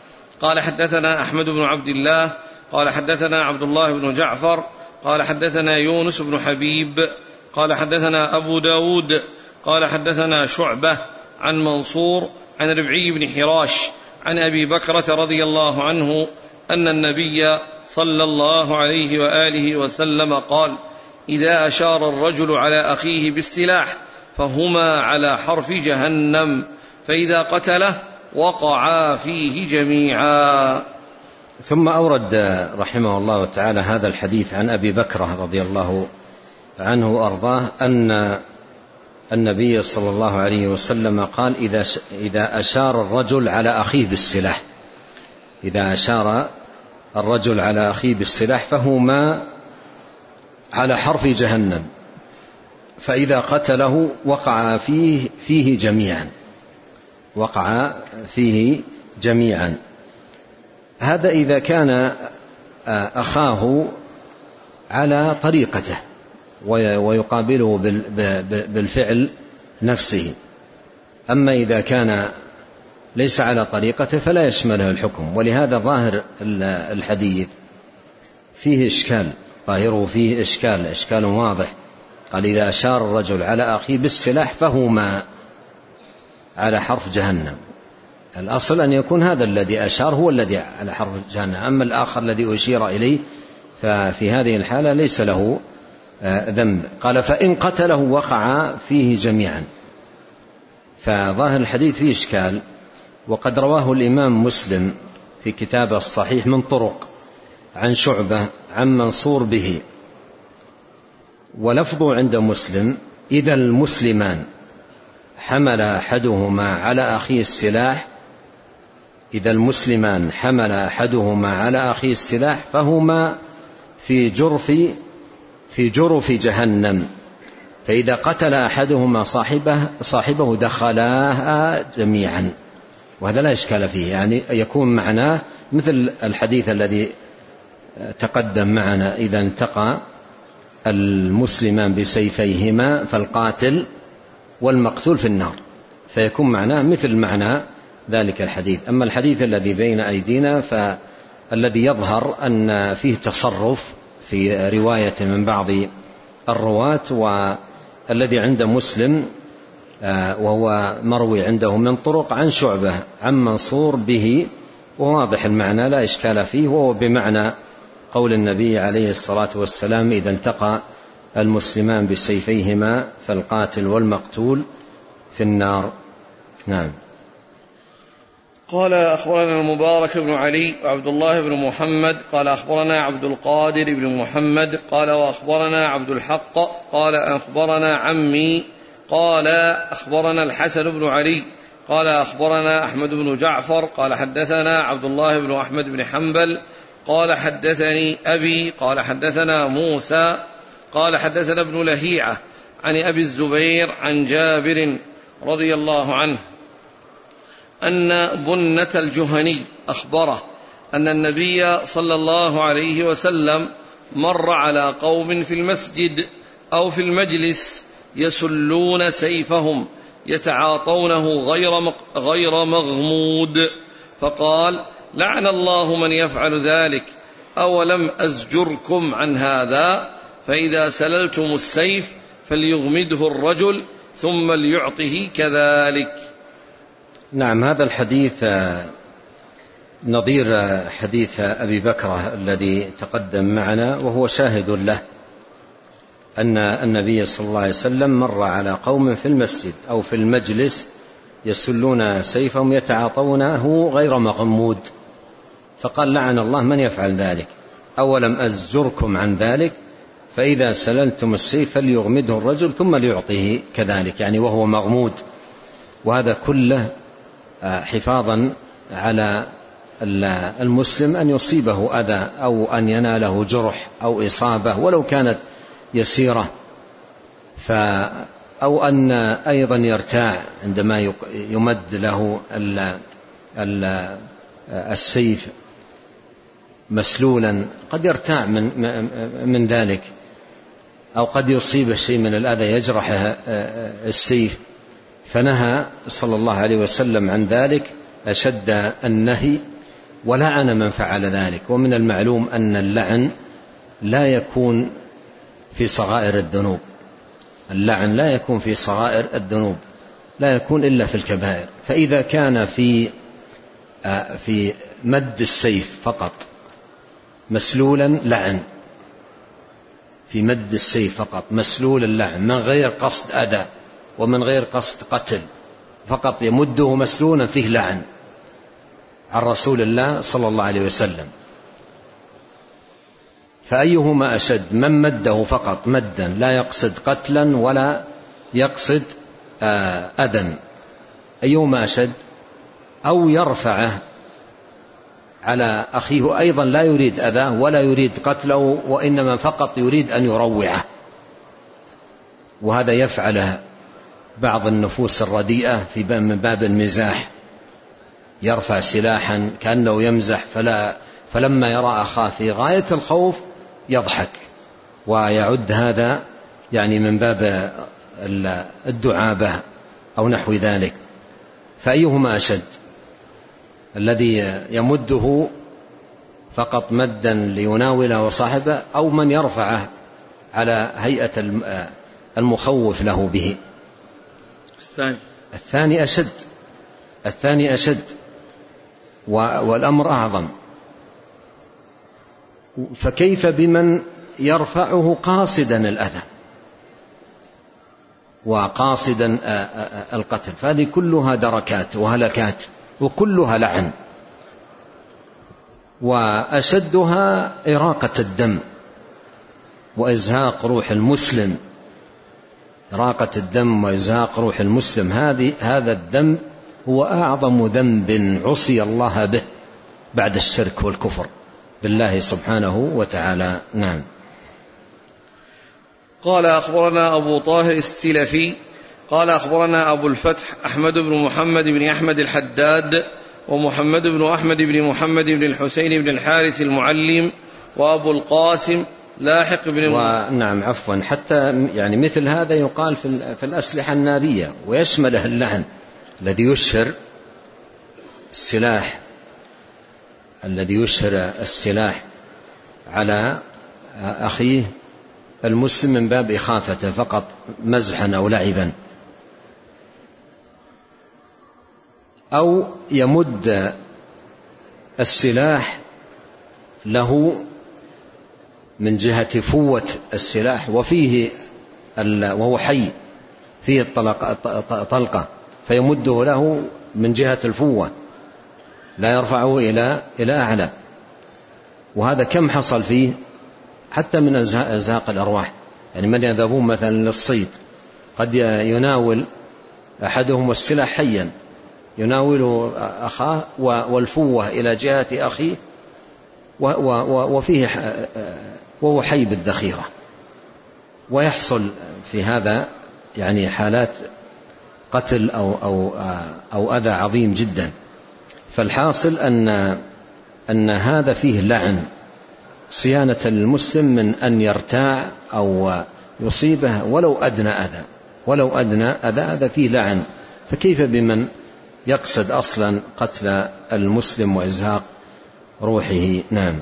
قال حدثنا أحمد بن عبد الله قال حدثنا عبد الله بن جعفر قال حدثنا يونس بن حبيب قال حدثنا أبو داود قال حدثنا شعبة عن منصور عن ربعي بن حراش عن أبي بكرة رضي الله عنه أن النبي صلى الله عليه وآله وسلم قال: إذا أشار الرجل على أخيه بالسلاح فهما على حرف جهنم، فإذا قتله وقعا فيه جميعا. ثم أورد رحمه الله تعالى هذا الحديث عن أبي بكرة رضي الله عنه وأرضاه أن النبي صلى الله عليه وسلم قال: إذا إذا أشار الرجل على أخيه بالسلاح إذا أشار الرجل على أخيه بالسلاح فهما على حرف جهنم، فإذا قتله وقع فيه فيه جميعا وقع فيه جميعا. هذا إذا كان أخاه على طريقته ويقابله بالفعل نفسه، أما إذا كان ليس على طريقته فلا يشمله الحكم. ولهذا ظاهر الحديث فيه إشكال، ظاهره فيه إشكال إشكال واضح. قال: إذا أشار الرجل على أخيه بالسلاح فهما على حرف جهنم. الأصل أن يكون هذا الذي أشار هو الذي على حرف جهنم، أما الآخر الذي أشير إليه ففي هذه الحالة ليس له ذنب. قال: فإن قتله وقع فيه جميعا. فظاهر الحديث فيه إشكال. وقد رواه الإمام مسلم في كتابه الصحيح من طرق عن شعبة عن منصور به، ولفظه عند مسلم: إذا المسلمان حمل أحدهما على أخيه السلاح إذا المسلمان حمل أحدهما على أخيه السلاح فهما في جرف في جرف جهنم، فإذا قتل أحدهما صاحبه صاحبه دخلاها جميعا. وهذا لا إشكال فيه، يعني يكون معناه مثل الحديث الذي تقدم معنا: إذا التقى المسلمان بسيفيهما فالقاتل والمقتول في النار، فيكون معناه مثل معنى ذلك الحديث. أما الحديث الذي بين أيدينا فالذي يظهر أن فيه تصرف في رواية من بعض الرواة، والذي عند مسلم وهو مروي عنده من طرق عن شعبة عن منصور به، وواضح المعنى لا إشكال فيه، وهو بمعنى قول النبي عليه الصلاة والسلام: إذا التقى المسلمان بسيفيهما فالقاتل والمقتول في النار. نعم. قال: أخبرنا المبارك بن علي وعبد الله بن محمد قال أخبرنا عبد القادر بن محمد قال وأخبرنا عبد الحق قال أخبرنا عمي قال أخبرنا الحسن بن علي قال أخبرنا أحمد بن جعفر قال حدثنا عبد الله بن أحمد بن حنبل قال حدثني أبي قال حدثنا موسى قال حدثنا ابن لهيعة عن أبي الزبير عن جابر رضي الله عنه أن بنة الجهني أخبره أن النبي صلى الله عليه وسلم مر على قوم في المسجد أو في المجلس يسلون سيفهم يتعاطونه غير غير مغمود، فقال: لعن الله من يفعل ذلك، أولم أزجركم عن هذا؟ فإذا سللتم السيف فليغمده الرجل ثم ليعطه كذلك. نعم. هذا الحديث نظير حديث أبي بكرة الذي تقدم معنا، وهو شاهد له أن النبي صلى الله عليه وسلم مر على قوم في المسجد أو في المجلس يسلون سيفهم يتعاطونه غير مغمود، فقال: لعن الله من يفعل ذلك، أولم أزجركم عن ذلك؟ فإذا سللتم السيف فليغمده الرجل ثم ليعطيه كذلك، يعني وهو مغمود. وهذا كله حفاظا على المسلم أن يصيبه أذى أو أن يناله جرح أو إصابة ولو كانت يسيرة، أو أن أيضا يرتاع عندما يمد له السيف مسلولا، قد يرتاع من, من ذلك، أو قد يصيب شيء من الأذى يجرح السيف. فنهى صلى الله عليه وسلم عن ذلك أشد النهي، ولعن من فعل ذلك. ومن المعلوم أن اللعن لا يكون في صغائر الذنوب، اللعن لا يكون في صغائر الذنوب، لا يكون إلا في الكبائر. فإذا كان في في مد السيف فقط مسلولا لعن، في مد السيف فقط مسلول اللعن من غير قصد أذى ومن غير قصد قتل، فقط يمده مسلولا فيه لعن عن رسول الله صلى الله عليه وسلم. فأيهما أشد؟ من مده فقط مدا لا يقصد قتلا ولا يقصد أذى، أيهما أشد؟ أو يرفعه على أخيه أيضا لا يريد أذاه ولا يريد قتله، وإنما فقط يريد أن يروعه، وهذا يفعله بعض النفوس الرديئة في من باب المزاح، يرفع سلاحا كأنه يمزح، فلا فلما يرى أخاه في غاية الخوف يضحك ويعد هذا يعني من باب الدعابة أو نحو ذلك. فأيهما أشد؟ الذي يمده فقط مدا ليناوله وصاحبه، أو من يرفعه على هيئة المخوف له به؟ الثاني الثاني أشد، الثاني أشد والأمر أعظم. فكيف بمن يرفعه قاصدا الأذى وقاصدا القتل؟ فهذه كلها دركات وهلكات وكلها لعن، وأشدها إراقة الدم وإزهاق روح المسلم، إراقة الدم وإزهاق روح المسلم. هذه هذا الذنب هو أعظم ذنب عصي الله به بعد الشرك والكفر بالله سبحانه وتعالى. نعم. قال أخبرنا أبو طاهر السلفي قال أخبرنا أبو الفتح أحمد بن محمد بن أحمد الحداد ومحمد بن أحمد بن محمد بن الحسين بن الحارث المعلم وأبو القاسم لاحق بن ونعم عفوا حتى يعني مثل هذا يقال في الأسلحة النارية ويشمله اللعن الذي يشهر السلاح الذي يشهر السلاح على أخيه المسلم من باب إخافته فقط مزحا أو لعبا، أو يمد السلاح له من جهة فوة السلاح وفيه وهو حي فيه طلقة فيمده له من جهة الفوة لا يرفعه إلى إلى أعلى. وهذا كم حصل فيه حتى من إزهاق الأرواح. يعني من يذهبون مثلا للصيد قد يناول أحدهم السلاح حيا يناول أخاه والفوة إلى جهة أخيه وفيه وهو حي بالذخيرة، ويحصل في هذا يعني حالات قتل أو, أو, أو أذى عظيم جدا. فالحاصل أن, أن هذا فيه لعن صيانة المسلم من أن يرتاع أو يصيبه ولو أدنى أذى ولو أدنى أذى هذا فيه لعن. فكيف بمن يقصد أصلا قتل المسلم وإزهاق روحه؟ نعم.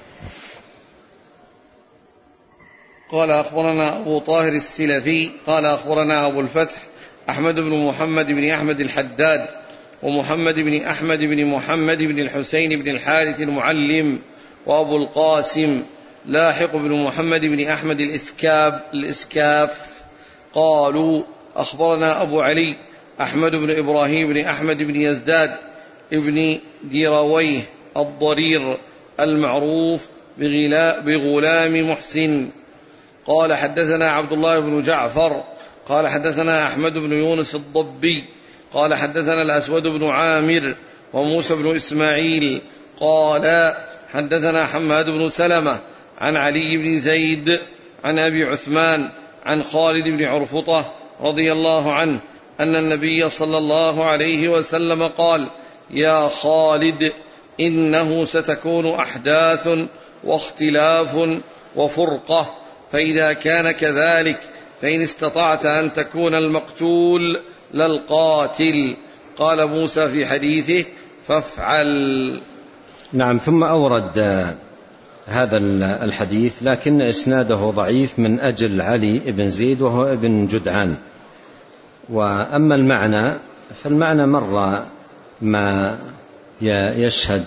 قال أخبرنا أبو طاهر السلفي قال أخبرنا أبو الفتح أحمد بن محمد بن أحمد الحداد ومحمد بن أحمد بن محمد بن الحسين بن الحارث المعلم وأبو القاسم لاحق بن محمد بن أحمد الإسكاب الإسكاف قالوا أخبرنا أبو علي أحمد بن إبراهيم بن أحمد بن يزداد ابن ديرويه الضرير المعروف بغلام محسن قال حدثنا عبد الله بن جعفر قال حدثنا أحمد بن يونس الضبي قال حدثنا الأسود بن عامر وموسى بن إسماعيل قال حدثنا حماد بن سلمة عن علي بن زيد عن أبي عثمان عن خالد بن عرفطة رضي الله عنه أن النبي صلى الله عليه وسلم قال يا خالد إنه ستكون أحداث واختلاف وفرقة، فإذا كان كذلك فإن استطعت أن تكون المقتول للقاتل. قال موسى في حديثه فافعل. نعم. ثم أورد هذا الحديث لكن إسناده ضعيف من أجل علي بن زيد وهو ابن جدعان. وأما المعنى فالمعنى مر ما يشهد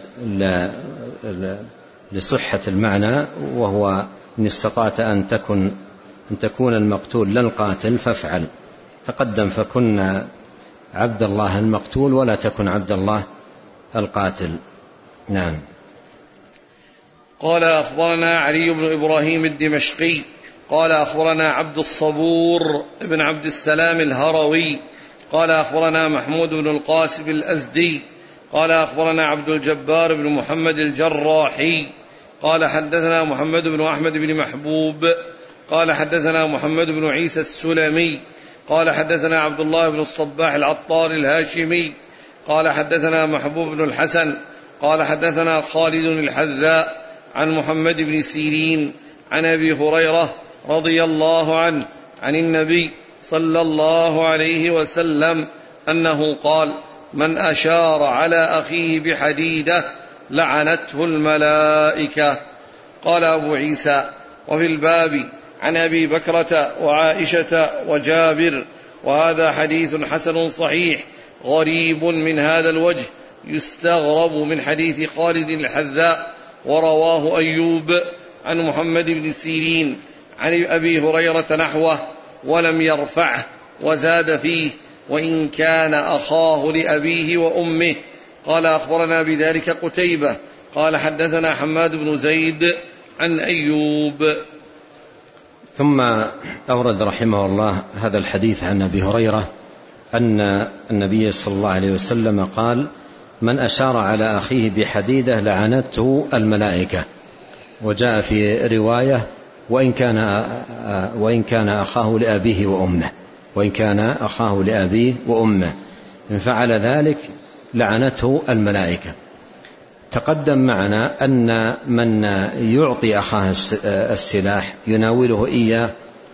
لصحة المعنى، وهو إن استطعت أن تكن أن تكون المقتول لا القاتل فافعل، تقدم فكن عبد الله المقتول ولا تكن عبد الله القاتل. نعم. قال أخبرنا علي بن إبراهيم الدمشقي قال أخبرنا عبد الصبور بن عبد السلام الهروي قال أخبرنا محمود بن القاسم الأزدي قال أخبرنا عبد الجبار بن محمد الجراحي قال حدثنا محمد بن أحمد بن محبوب قال حدثنا محمد بن عيسى السلمي قال حدثنا عبد الله بن الصباح العطار الهاشمي قال حدثنا محبوب بن الحسن قال حدثنا خالد الحذاء عن محمد بن سيرين عن أبي هريرة رضي الله عنه عن النبي صلى الله عليه وسلم أنه قال: من أشار على أخيه بحديدة لعنته الملائكة. قال أبو عيسى: وفي الباب عن أبي بكرة وعائشة وجابر، وهذا حديث حسن صحيح غريب من هذا الوجه، يستغرب من حديث خالد الحذاء، ورواه أيوب عن محمد بن سيرين عن أبي هريرة نحوه ولم يرفعه، وزاد فيه: وإن كان أخاه لأبيه وأمه. قال أخبرنا بذلك قتيبة قال حدثنا حماد بن زيد عن أيوب. ثم أورد رحمه الله هذا الحديث عن أبي هريرة أن النبي صلى الله عليه وسلم قال: من أشار على أخيه بحديدة لعنته الملائكة. وجاء في رواية: وإن كان وإن كان أخاه لأبيه وأمه وإن كان أخاه لأبيه وأمه إن فعل ذلك لعنته الملائكة. تقدم معنا أن من يعطي أخاه السلاح يناوله إياه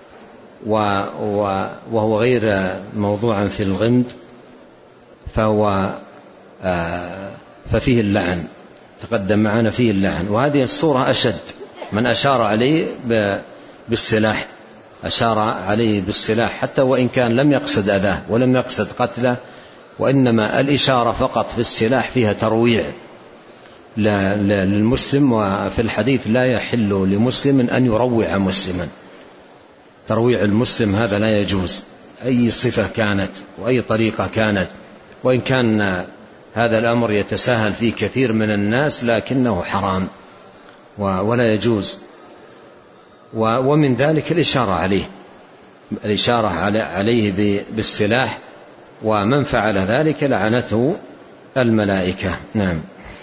وهو غير موضوعا في الغمد فهو ففيه اللعن. تقدم معنا فيه اللعن، وهذه الصورة أشد. من أشار عليه بالسلاح أشار عليه بالسلاح حتى وإن كان لم يقصد أذاه ولم يقصد قتله، وإنما الإشارة فقط في السلاح فيها ترويع للمسلم. وفي الحديث: لا يحل لمسلم أن يروع مسلما. ترويع المسلم هذا لا يجوز، أي صفة كانت وأي طريقة كانت، وإن كان هذا الأمر يتساهل فيه كثير من الناس لكنه حرام ولا يجوز. ومن ذلك الإشارة عليه الإشارة عليه بالسلاح، ومن فعل ذلك لعنته الملائكة. نعم.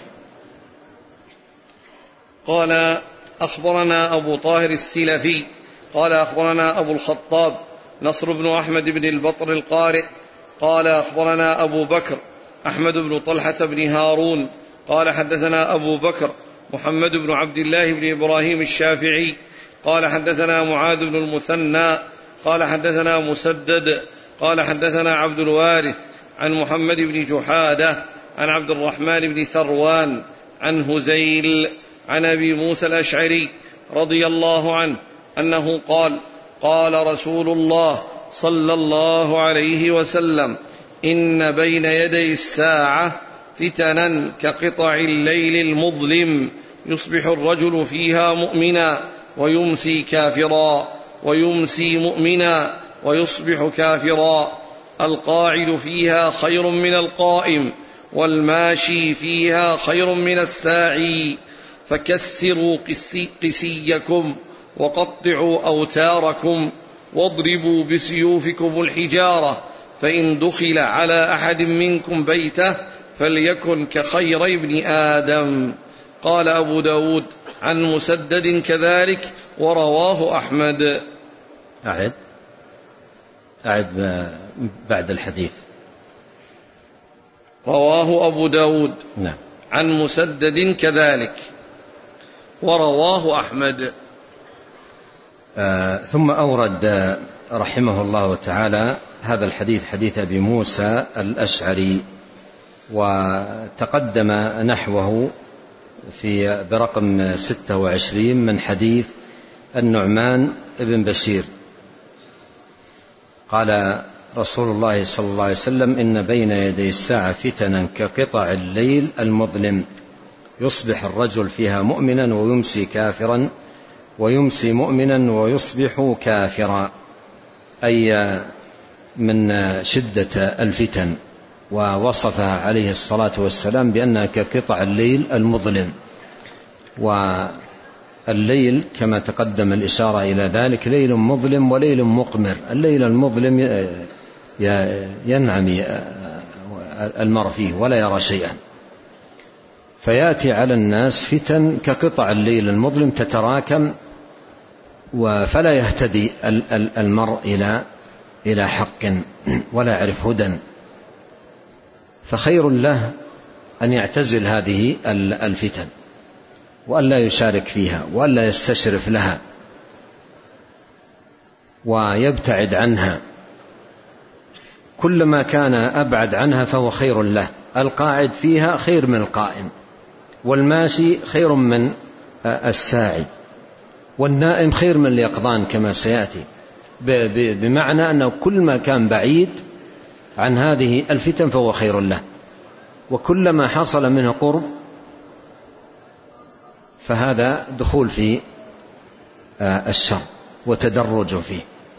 قال أخبرنا أبو طاهر السلفي قال أخبرنا أبو الخطاب نصر بن أحمد بن البطر القارئ قال أخبرنا أبو بكر أحمد بن طلحة بن هارون قال حدثنا أبو بكر محمد بن عبد الله بن إبراهيم الشافعي قال حدثنا معاذ بن المثنى قال حدثنا مسدد قال حدثنا عبد الوارث عن محمد بن جحادة عن عبد الرحمن بن ثروان عن هزيل عن أبي موسى الأشعري رضي الله عنه أنه قال: قال رسول الله صلى الله عليه وسلم: إن بين يدي الساعة فتنا كقطع الليل المظلم، يصبح الرجل فيها مؤمنا ويمسي كافرا، ويمسي مؤمنا ويصبح كافرا، القاعد فيها خير من القائم، والماشي فيها خير من الساعي، فكسروا قسيكم وقطعوا أوتاركم واضربوا بسيوفكم الحجارة، فإن دخل على أحد منكم بيته فليكن كخير ابن آدم. قال أبو داود عن مسدد كذلك، ورواه أحمد. أعد أعد بعد الحديث. رواه أبو داود نعم. عن مسدد كذلك، ورواه أحمد. آه ثم أورد رحمه الله تعالى هذا الحديث، حديث أبي موسى الأشعري، وتقدم نحوه في برقم ستة وعشرين من حديث النعمان بن بشير قال رسول الله صلى الله عليه وسلم: إن بين يدي الساعة فتنا كقطع الليل المظلم، يصبح الرجل فيها مؤمنا ويمسي كافرا، ويمسي مؤمنا ويصبح كافرا، أي من شدة الفتن. ووصفها عليه الصلاة والسلام بأنها كقطع الليل المظلم. والليل كما تقدم الإشارة إلى ذلك ليل مظلم وليل مقمر. الليل المظلم ينعم المرء فيه ولا يرى شيئا، فيأتي على الناس فتن كقطع الليل المظلم تتراكم، فلا يهتدي المرء إلى إلى حق ولا يعرف هدى. فخير له أن يعتزل هذه الفتن وأن لا يشارك فيها وأن لا يستشرف لها ويبتعد عنها. كلما كان أبعد عنها فهو خير له. القاعد فيها خير من القائم، والماشي خير من الساعي، والنائم خير من اليقظان كما سيأتي، بمعنى أنه كل ما كان بعيد عن هذه الفتن فهو خير له، وكلما حصل منه قرب فهذا دخول في الشر وتدرج فيه،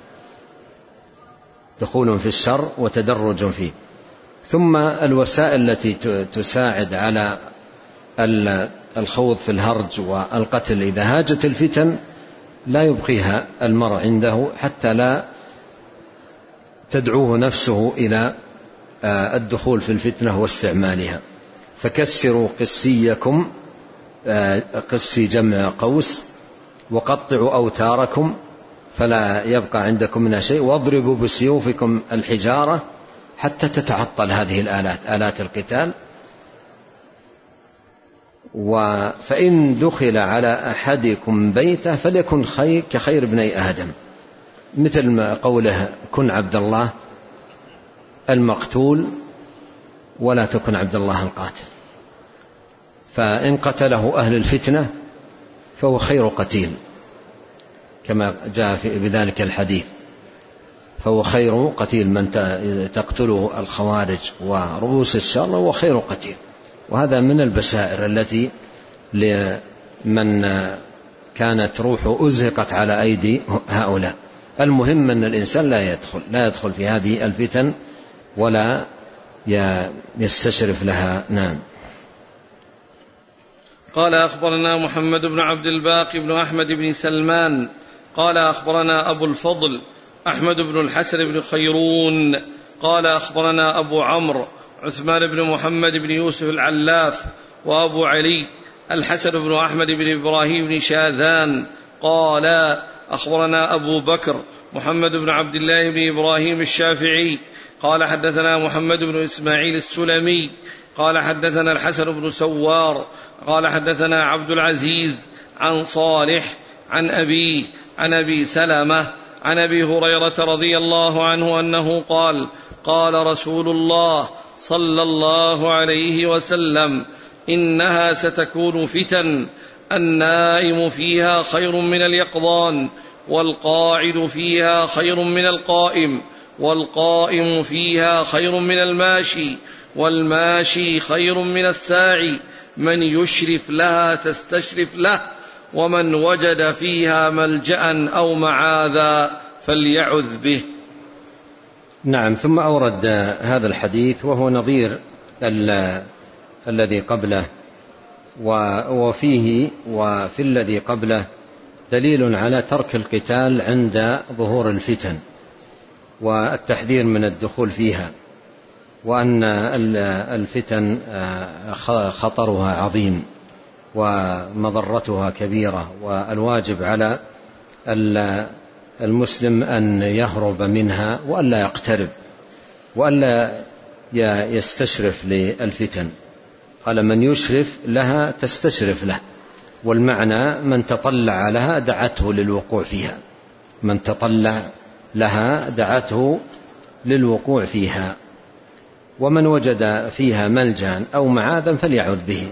دخول في الشر وتدرج فيه. ثم الوسائل التي تساعد على الخوض في الهرج والقتل إذا هاجت الفتن لا يبقيها المرء عنده حتى لا تدعوه نفسه إلى الدخول في الفتنة واستعمالها. فكسروا قسيكم، قس في جمع قوس، وقطعوا أوتاركم فلا يبقى عندكم منها شيء، واضربوا بسيوفكم الحجارة حتى تتعطل هذه الآلات، آلات القتال. فإن دخل على أحدكم بيته فليكن خير كخير ابني آدم، مثل ما قوله: كن عبد الله المقتول ولا تكن عبد الله القاتل. فإن قتله أهل الفتنة فهو خير قتيل كما جاء في بذلك الحديث، فهو خير قتيل من تقتله الخوارج ورؤوس الشر هو خير قتيل. وهذا من البشائر التي لمن كانت روحه أزهقت على أيدي هؤلاء. المهم أن الإنسان لا يدخل لا يدخل في هذه الفتن ولا يستشرف لها. نعم. قال: أخبرنا محمد بن عبد الباقي بن أحمد بن سلمان قال: أخبرنا أبو الفضل أحمد بن الحسن بن خيرون قال: أخبرنا أبو عمرو عثمان بن محمد بن يوسف العلاف وأبو علي الحسن بن أحمد بن إبراهيم بن شاذان قال: أخبرنا أبو بكر محمد بن عبد الله بن إبراهيم الشافعي قال: حدثنا محمد بن إسماعيل السلمي قال: حدثنا الحسن بن سوار قال: حدثنا عبد العزيز عن صالح عن أبيه عن أبي سلمة عن أبي هريرة رضي الله عنه أنه قال: قال رسول الله صلى الله عليه وسلم: إنها ستكون فتن، النائم فيها خير من اليقظان، والقاعد فيها خير من القائم، والقائم فيها خير من الماشي، والماشي خير من الساعي، من يشرف لها تستشرف له، ومن وجد فيها ملجأ أو معاذا فليعذ به. نعم. ثم أورد هذا الحديث وهو نظير الذي قبله، وفيه وفي الذي قبله دليل على ترك القتال عند ظهور الفتن والتحذير من الدخول فيها، وأن الفتن خطرها عظيم ومضرتها كبيرة، والواجب على المسلم أن يهرب منها وأن لا يقترب وأن لا يستشرف للفتن. قال: من يشرف لها تستشرف له، والمعنى من تطلع لها دعته للوقوع فيها، من تطلع لها دعته للوقوع فيها، ومن وجد فيها ملجأ أو معاذا فليعوذ به.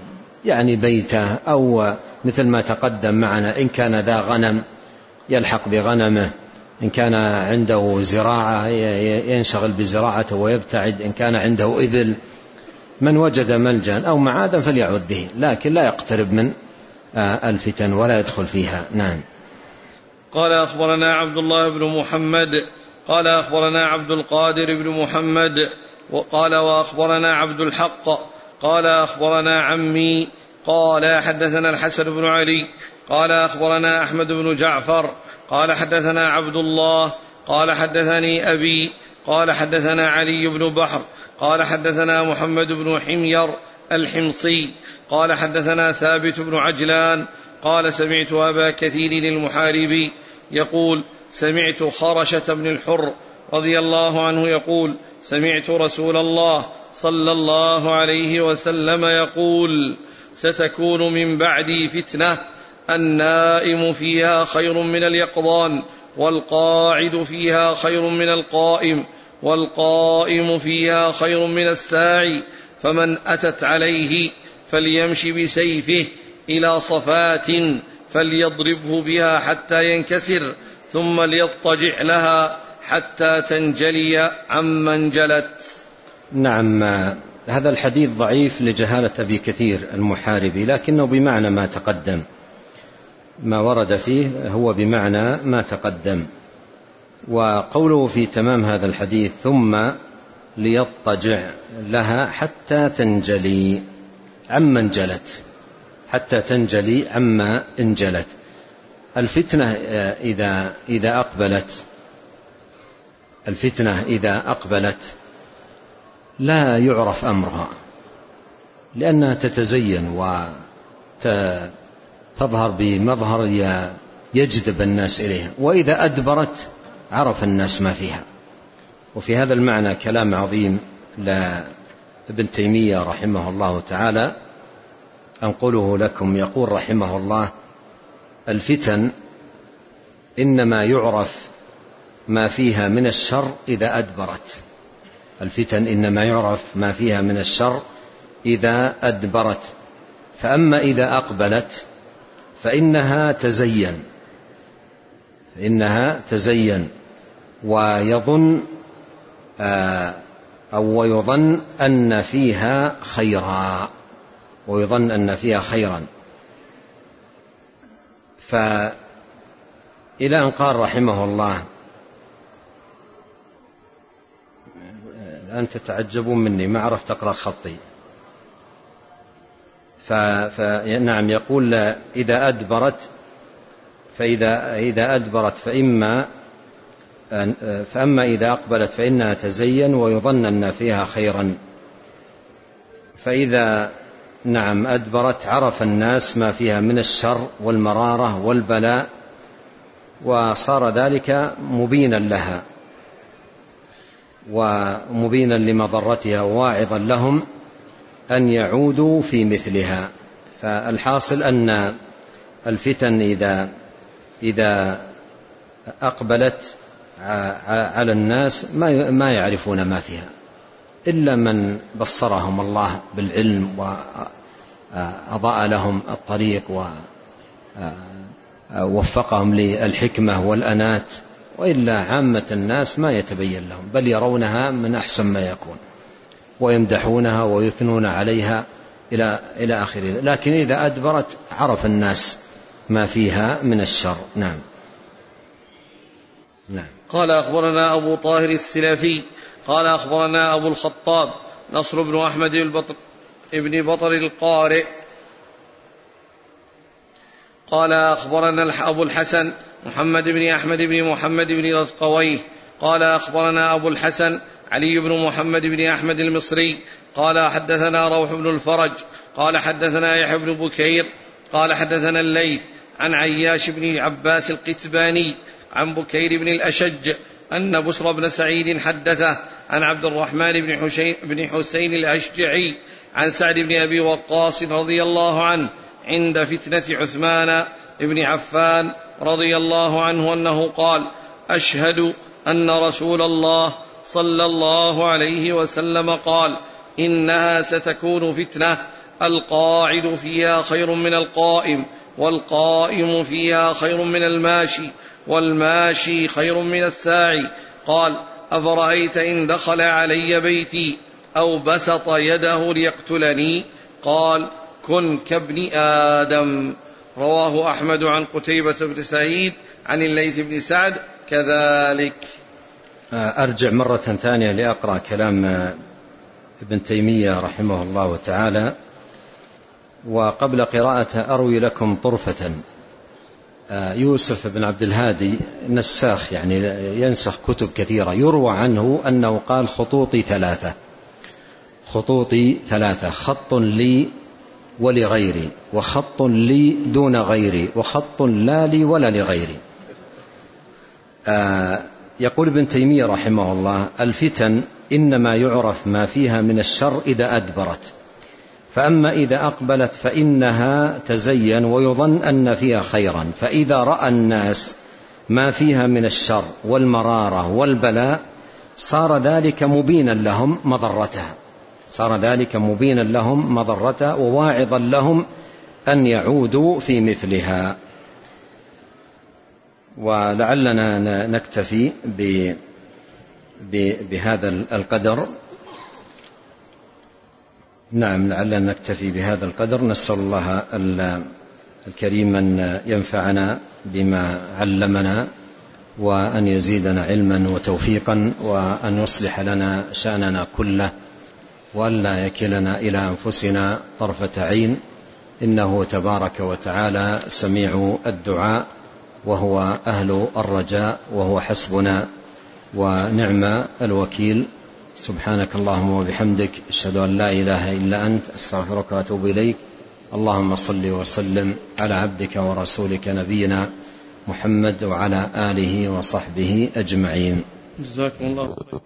يعني بيته، أو مثل ما تقدم معنا إن كان ذا غنم يلحق بغنمه، إن كان عنده زراعة ينشغل بزراعته ويبتعد، إن كان عنده إبل. من وجد ملجأ أو معادا فليعود به، لكن لا يقترب من الفتن ولا يدخل فيها. نعم. قال أخبرنا عبد الله بن محمد قال أخبرنا عبد القادر بن محمد وقال وأخبرنا عبد الحق قال أخبرنا عمي قال حدثنا الحسن بن علي قال أخبرنا أحمد بن جعفر قال حدثنا عبد الله قال حدثني أبي قال حدثنا علي بن بحر قال حدثنا محمد بن حمير الحمصي قال حدثنا ثابت بن عجلان قال سمعت أبا كثير المحاربي يقول سمعت خرشة بن الحر رضي الله عنه يقول سمعت رسول الله صلى الله عليه وسلم يقول ستكون من بعدي فتنة النائم فيها خير من اليقظان والقاعد فيها خير من القائم والقائم فيها خير من الساعي فمن أتت عليه فليمشي بسيفه إلى صفات فليضربه بها حتى ينكسر ثم ليضطجع لها حتى تنجلي عمن جلت. نعم. هذا الحديث ضعيف لجهالة أبي كثير المحاربي، لكنه بمعنى ما تقدم، ما ورد فيه هو بمعنى ما تقدم. وقوله في تمام هذا الحديث ثم ليضطجع لها حتى تنجلي عما انجلت، حتى تنجلي عما انجلت. الفتنة إذا إذا أقبلت الفتنة إذا أقبلت لا يعرف أمرها، لأنها تتزين وتظهر بمظهر يجذب الناس إليها، وإذا أدبرت عرف الناس ما فيها. وفي هذا المعنى كلام عظيم لابن تيمية رحمه الله تعالى أنقله لكم. يقول رحمه الله الفتن إنما يعرف ما فيها من الشر إذا أدبرت. الفتن إنما يعرف ما فيها من الشر إذا أدبرت، فأما إذا أقبلت فإنها تزين فإنها تزين ويظن أو ويظن أن فيها خيرا ويظن أن فيها خيرا فإلى أن قال رحمه الله الآن تتعجبون مني ما عرفت أقرأ خطي. فنعم يقول إذا أدبرت فإذا إذا أدبرت فإما فأما إذا أقبلت فإنها تزين ويظن أن فيها خيرا، فإذا نعم أدبرت عرف الناس ما فيها من الشر والمرارة والبلاء، وصار ذلك مبينا لها ومبينا لمضرتها وواعظا لهم أن يعودوا في مثلها. فالحاصل أن الفتن إذا إذا أقبلت على الناس ما يعرفون ما فيها إلا من بصرهم الله بالعلم وأضاء لهم الطريق ووفقهم للحكمة والأنات، وإلا عامة الناس ما يتبين لهم، بل يرونها من أحسن ما يكون ويمدحونها ويثنون عليها إلى إلى آخره. لكن إذا أدبرت عرف الناس ما فيها من الشر. نعم. نعم. قال أخبرنا أبو طاهر السلفي قال أخبرنا أبو الخطاب نصر بن أحمد البطر ابن بطر القارئ قال أخبرنا أبو الحسن محمد بن أحمد بن محمد بن رزقويه قال أخبرنا أبو الحسن علي بن محمد بن أحمد المصري قال حدثنا روح بن الفرج قال حدثنا يحيى بن بكير قال حدثنا الليث عن عياش بن عباس القتباني عن بكير بن الأشج أن بسر بن سعيد حدثه عن عبد الرحمن بن حسين, بن حسين الأشجعي عن سعد بن أبي وقاص رضي الله عنه عند فتنة عثمان بن عفان رضي الله عنه أنه قال أشهد أن رسول الله صلى الله عليه وسلم قال إنها ستكون فتنة القاعد فيها خير من القائم، والقائم فيها خير من الماشي، والماشي خير من الساعي. قال: أفرأيت إن دخل علي بيتي أو بسط يده ليقتلني؟ قال: كن كابن آدم. رواه أحمد عن قتيبة بن سعيد عن الليث بن سعد كذلك. أرجع مرة ثانية لأقرأ كلام ابن تيمية رحمه الله تعالى. وقبل قراءته أروي لكم طرفة. يوسف بن عبد الهادي نساخ، يعني ينسخ كتب كثيرة. يروى عنه أنه قال: خطوطي ثلاثة، خطوطي ثلاثة، خط لي ولغيري، وخط لي دون غيري، وخط لا لي ولا لغيري. آه يقول ابن تيمية رحمه الله: الفتن إنما يعرف ما فيها من الشر إذا أدبرت، فأما إذا أقبلت فإنها تزين ويظن أن فيها خيرا، فإذا رأى الناس ما فيها من الشر والمرارة والبلاء صار ذلك مبينا لهم مضرتها، صار ذلك مبينا لهم مضرتها وواعظا لهم أن يعودوا في مثلها. ولعلنا نكتفي بهذا القدر. نعم، لعلنا نكتفي بهذا القدر. نسأل الله الكريم أن ينفعنا بما علمنا، وأن يزيدنا علما وتوفيقا، وأن يصلح لنا شأننا كله، وأن لا يكلنا إلى أنفسنا طرفة عين، إنه تبارك وتعالى سميع الدعاء، وهو أهل الرجاء، وهو حسبنا ونعم الوكيل. سبحانك اللهم وبحمدك، أشهد أن لا إله إلا أنت، أستغفرك وأتوب إليك. اللهم صل وسلم على عبدك ورسولك نبينا محمد وعلى آله وصحبه أجمعين. جزاكم الله خير.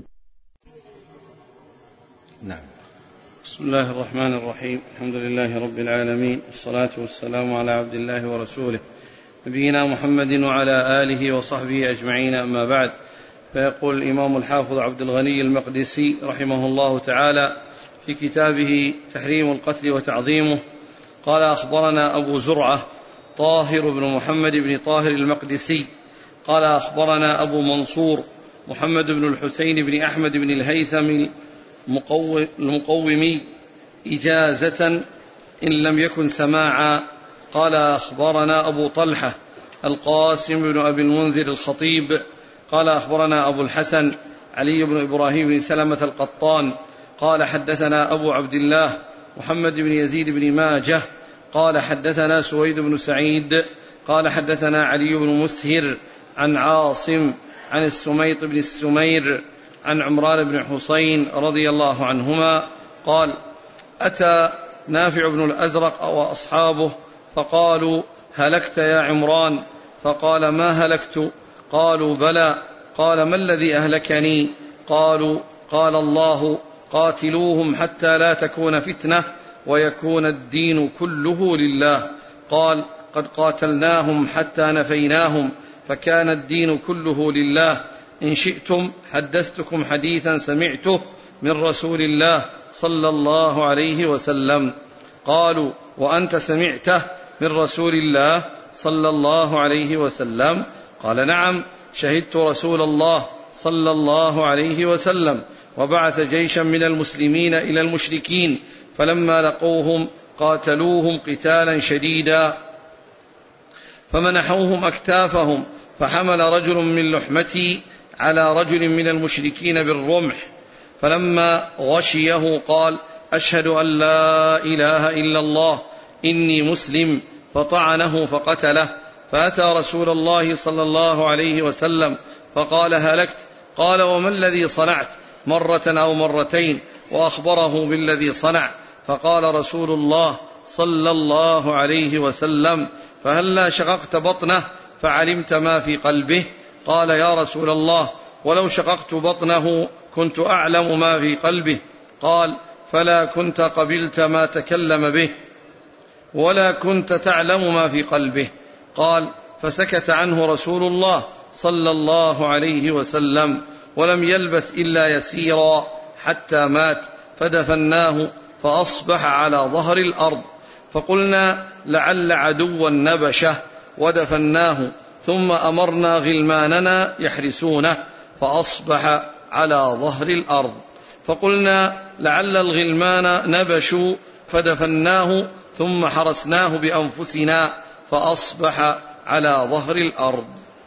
نعم. بسم الله الرحمن الرحيم. الحمد لله رب العالمين، والصلاة والسلام على عبد الله ورسوله نبينا محمد وعلى آله وصحبه أجمعين، أما بعد. فيقول الإمام الحافظ عبد الغني المقدسي رحمه الله تعالى في كتابه تحريم القتل وتعظيمه: قال: أخبرنا أبو زرعة طاهر بن محمد بن طاهر المقدسي قال: أخبرنا أبو منصور محمد بن الحسين بن أحمد بن الهيثم المقومي إجازة إن لم يكن سماعا. قال: أخبرنا أبو طلحة القاسم بن أبي المنذر الخطيب قال: أخبرنا أبو الحسن علي بن إبراهيم بن سلمة القطان قال: حدثنا أبو عبد الله محمد بن يزيد بن ماجه قال: حدثنا سويد بن سعيد قال: حدثنا علي بن مسهر عن عاصم عن السميط بن السمير عن عمران بن حسين رضي الله عنهما قال: أتى نافع بن الأزرق وأصحابه فقالوا: هلكت يا عمران؟ فقال: ما هلكت؟ قالوا: بلى. قال: ما الذي أهلكني؟ قالوا: قال الله: قاتلوهم حتى لا تكون فتنة ويكون الدين كله لله. قال: قد قاتلناهم حتى نفيناهم فكان الدين كله لله. إن شئتم حدثتكم حديثا سمعته من رسول الله صلى الله عليه وسلم. قالوا: وأنت سمعته من رسول الله صلى الله عليه وسلم؟ قال: نعم، شهدت رسول الله صلى الله عليه وسلم وبعث جيشا من المسلمين إلى المشركين، فلما لقوهم قاتلوهم قتالا شديدا فمنحوهم أكتافهم، فحمل رجل من لحمتي على رجل من المشركين بالرمح، فلما غشيه قال: أشهد أن لا إله إلا الله إني مسلم، فطعنه فقتله. فأتى رسول الله صلى الله عليه وسلم فقال: هلكت؟ قال: وما الذي صنعت؟ مرة أو مرتين، وأخبره بالذي صنع. فقال رسول الله صلى الله عليه وسلم: فهلا شققت بطنه فعلمت ما في قلبه؟ قال: يا رسول الله، ولو شققت بطنه كنت أعلم ما في قلبه. قال: فلا كنت قبلت ما تكلم به ولا كنت تعلم ما في قلبه. قال: فسكت عنه رسول الله صلى الله عليه وسلم، ولم يلبث إلا يسيرا حتى مات، فدفناه فأصبح على ظهر الأرض، فقلنا لعل عدوا نبشه ودفناه، ثم أمرنا غلماننا يحرسونه فأصبح على ظهر الأرض، فقلنا لعل الغلمان نبشوا فدفناه ثم حرسناه بأنفسنا فأصبح على ظهر الأرض.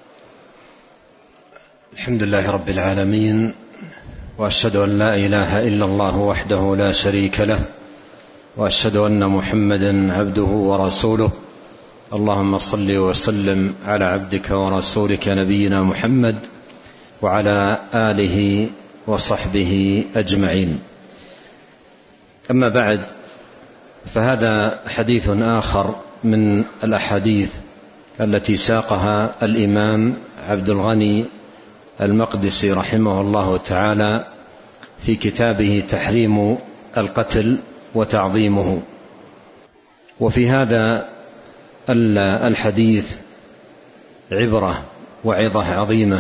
الحمد لله رب العالمين، وأشهد أن لا إله إلا الله وحده لا شريك له، وأشهد أن محمدا عبده ورسوله. اللهم صل وسلم على عبدك ورسولك نبينا محمد وعلى آله وصحبه أجمعين. أما بعد، فهذا حديث آخر من الأحاديث التي ساقها الإمام عبد الغني المقدسي رحمه الله تعالى في كتابه تحريم القتل وتعظيمه. وفي هذا الحديث عبرة وعظة عظيمة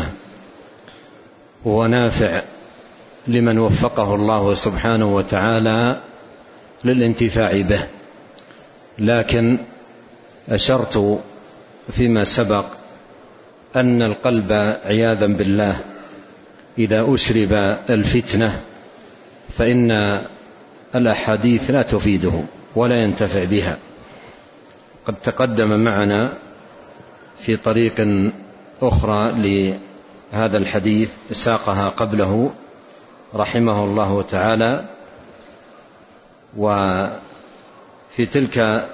ونافع لمن وفقه الله سبحانه وتعالى للانتفاع به. لكن أشرت فيما سبق أن القلب عياذا بالله إذا أشرب الفتنة فإن الأحاديث لا تفيده ولا ينتفع بها. قد تقدم معنا في طريق أخرى لهذا الحديث ساقها قبله رحمه الله تعالى، وفي تلك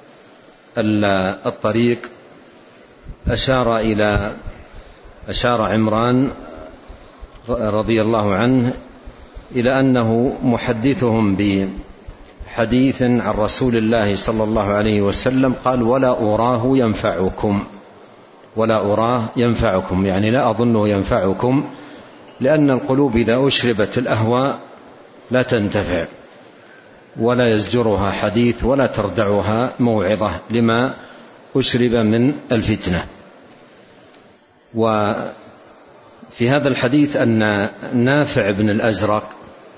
الطريق أشار إلى أشار عمران رضي الله عنه إلى أنه محدثهم بحديث عن رسول الله صلى الله عليه وسلم قال: ولا أراه ينفعكم، ولا أراه ينفعكم، يعني لا أظنه ينفعكم، لأن القلوب إذا أشربت الأهواء لا تنتفع ولا يزجرها حديث ولا تردعها موعظة لما أشرب من الفتنة. وفي هذا الحديث أن نافع بن الأزرق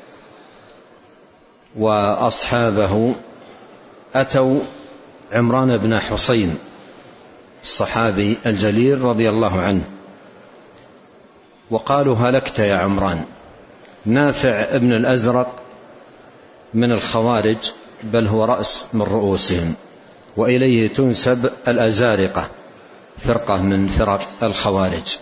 وأصحابه أتوا عمران بن حسين الصحابي الجليل رضي الله عنه وقالوا: هلكت يا عمران. نافع بن الأزرق من الخوارج، بل هو رأس من رؤوسهم، وإليه تنسب الأزارقة، فرقة من فرق الخوارج.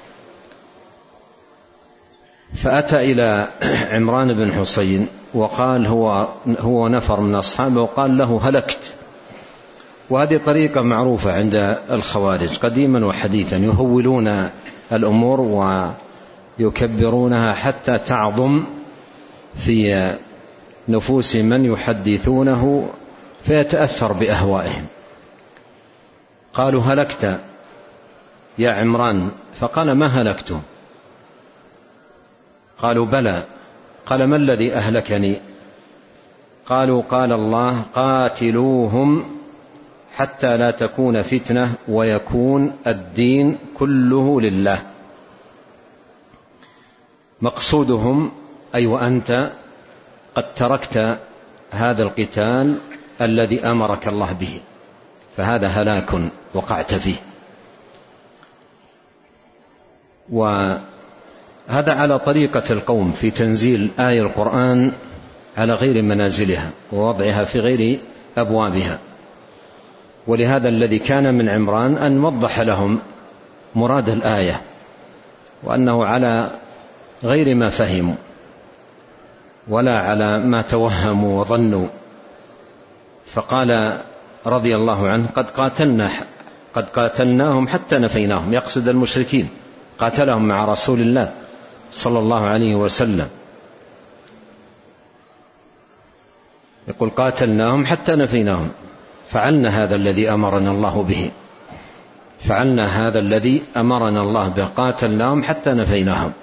فأتى إلى عمران بن حسين وقال هو, هو نفر من أصحابه وقال له: هلكت. وهذه طريقة معروفة عند الخوارج قديما وحديثا، يهولون الأمور ويكبرونها حتى تعظم في نفوس من يحدثونه فيتأثر بأهوائهم. قالوا: هلكت يا عمران. فقال: ما هلكت. قالوا: بلى. قال: ما الذي أهلكني؟ قالوا: قال الله: قاتلوهم حتى لا تكون فتنة ويكون الدين كله لله. مقصودهم: أي وأنت قد تركت هذا القتال الذي أمرك الله به، فهذا هلاك وقعت فيه. وهذا على طريقة القوم في تنزيل آية القرآن على غير منازلها ووضعها في غير أبوابها. ولهذا الذي كان من عمران أن وضح لهم مراد الآية وأنه على غير ما فهموا ولا على ما توهموا وظنوا. فقال رضي الله عنه: قد قاتلنا قد قاتلناهم حتى نفيناهم، يقصد المشركين، قاتلهم مع رسول الله صلى الله عليه وسلم، يقول: قاتلناهم حتى نفيناهم، فعلنا هذا الذي أمرنا الله به، فعلنا هذا الذي أمرنا الله به، قاتلناهم حتى نفيناهم.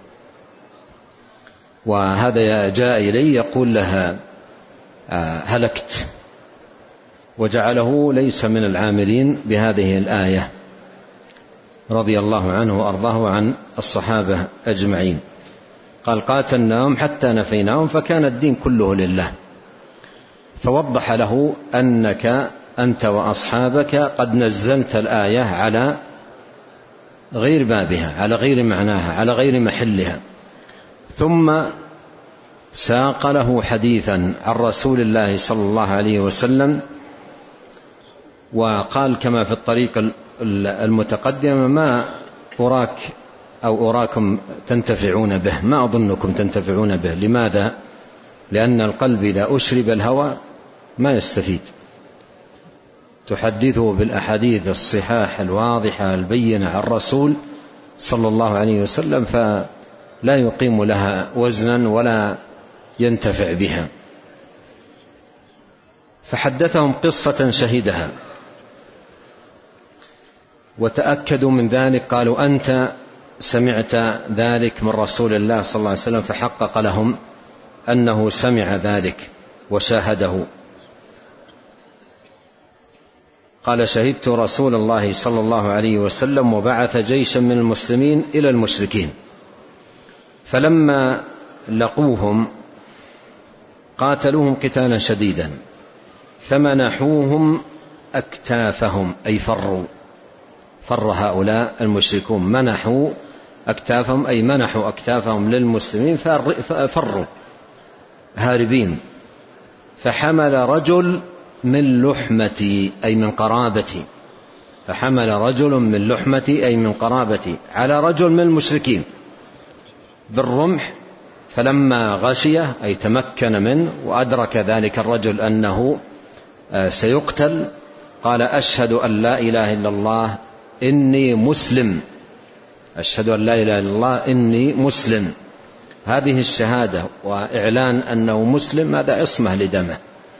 وهذا جاء إليه يقول لها: هلكت، وجعله ليس من العاملين بهذه الآية رضي الله عنه وأرضاه عن الصحابة أجمعين. قال: قاتلناهم حتى نفيناهم، فكان الدين كله لله. فوضح له أنك أنت وأصحابك قد نزلت الآية على غير بابها، على غير معناها، على غير محلها. ثم ساق له حديثا عن رسول الله صلى الله عليه وسلم، وقال كما في الطريق المتقدمة: ما أراك أو أراكم تنتفعون به، ما أظنكم تنتفعون به. لماذا؟ لأن القلب إذا أشرب الهوى ما يستفيد. تحدثه بالأحاديث الصحاح الواضحة البينة عن الرسول صلى الله عليه وسلم، فلا يقيم لها وزنا ولا ينتفع بها. فحدثهم قصة شهدها وتأكدوا من ذلك، قالوا: أنت سمعت ذلك من رسول الله صلى الله عليه وسلم؟ فحقق لهم أنه سمع ذلك وشاهده. قال: شهدت رسول الله صلى الله عليه وسلم وبعث جيشا من المسلمين إلى المشركين، فلما لقوهم قاتلوهم قتالا شديدا فمنحوهم أكتافهم، أي فروا، فر هؤلاء المشركون، منحوا أكتافهم أي منحوا أكتافهم للمسلمين ففروا هاربين. فحمل رجل من لحمتي أي من قرابتي، فحمل رجل من لحمتي أي من قرابتي على رجل من المشركين بالرمح، فلما غشيه أي تمكن منه وأدرك ذلك الرجل أنه سيقتل، قال: أشهد أن لا إله إلا الله إني مسلم، أشهد أن لا إله إلا الله إني مسلم. هذه الشهادة وإعلان أنه مسلم هذا عصمة لدمه،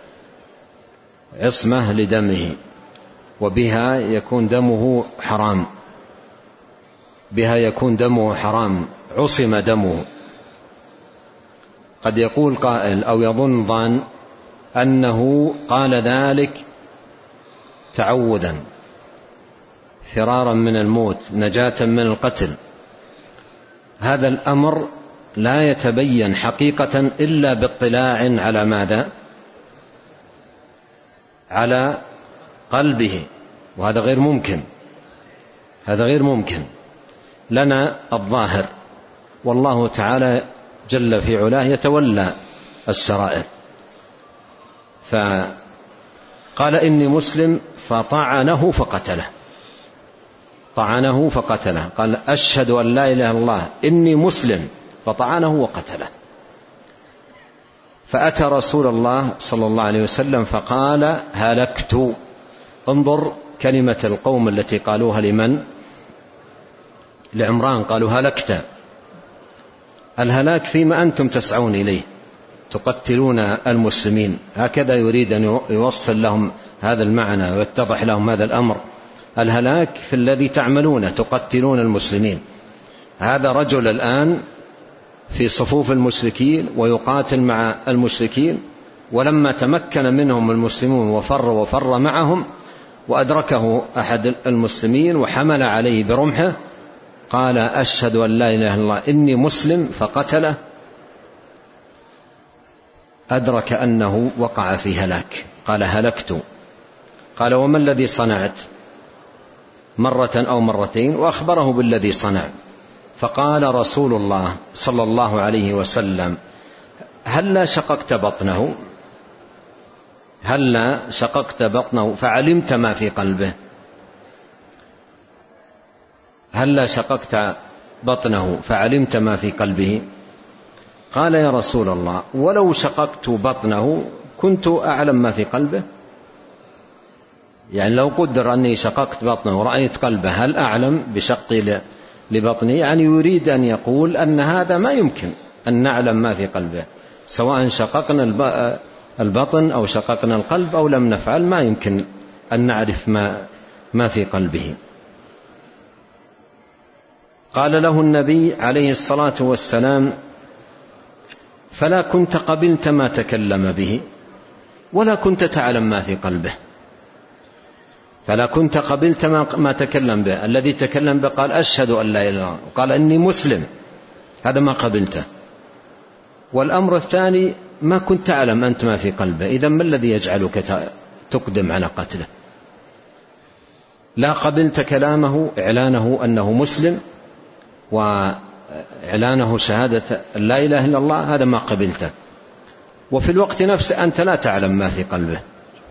عصمة لدمه، وبها يكون دمه حرام، بها يكون دمه حرام، عصم دمه. قد يقول قائل أو يظن ظان أنه قال ذلك تعوذا، فرارا من الموت، نجاة من القتل. هذا الأمر لا يتبين حقيقة إلا باطلاع على ماذا؟ على قلبه، وهذا غير ممكن، هذا غير ممكن لنا الظاهر، والله تعالى جل في علاه يتولى السرائر. فقال: إني مسلم، فطعنه فقتله، طعنه فقتله. قال: أشهد أن لا إله إلا الله إني مسلم، فطعنه وقتله. فأتى رسول الله صلى الله عليه وسلم فقال: هلكت. انظر كلمة القوم التي قالوها لمن؟ لعمران، قالوا: هلكت. الهلاك فيما أنتم تسعون إليه، تقتلون المسلمين. هكذا يريد أن يوصل لهم هذا المعنى ويتضح لهم هذا الأمر. الهلاك في الذي تعملون، تقتلون المسلمين. هذا رجل الآن في صفوف المشركين ويقاتل مع المشركين، ولما تمكن منهم المسلمون وفر وفر معهم وأدركه أحد المسلمين وحمل عليه برمحه قال: أشهد أن لا إله إلا الله إني مسلم، فقتله. أدرك أنه وقع في هلاك، قال: هلكت. قال: وما الذي صنعت؟ مرة أو مرتين، وأخبره بالذي صنع. فقال رسول الله صلى الله عليه وسلم: هلا شققت بطنه، هلا شققت بطنه فعلمت ما في قلبه، هلا شققت بطنه فعلمت ما في قلبه. قال: يا رسول الله، ولو شققت بطنه كنت أعلم ما في قلبه. يعني لو قدر أني شققت بطنه ورأيت قلبه هل أعلم بشقي لبطنه؟ يعني يريد أن يقول أن هذا ما يمكن أن نعلم ما في قلبه، سواء شققنا البطن أو شققنا القلب أو لم نفعل، ما يمكن أن نعرف ما, ما في قلبه. قال له النبي عليه الصلاة والسلام: فلا كنت قبلت ما تكلم به ولا كنت تعلم ما في قلبه. فلا كنت قبلت ما تكلم به، الذي تكلم به قال: أشهد أن لا إله إلا الله، وقال: إني مسلم، هذا ما قبلته. والأمر الثاني ما كنت تعلم أنت ما في قلبه، إذن ما الذي يجعلك تقدم على قتله؟ لا قبلت كلامه، إعلانه أنه مسلم وإعلانه شهادة لا إله إلا الله، هذا ما قبلته، وفي الوقت نفسه أنت لا تعلم ما في قلبه،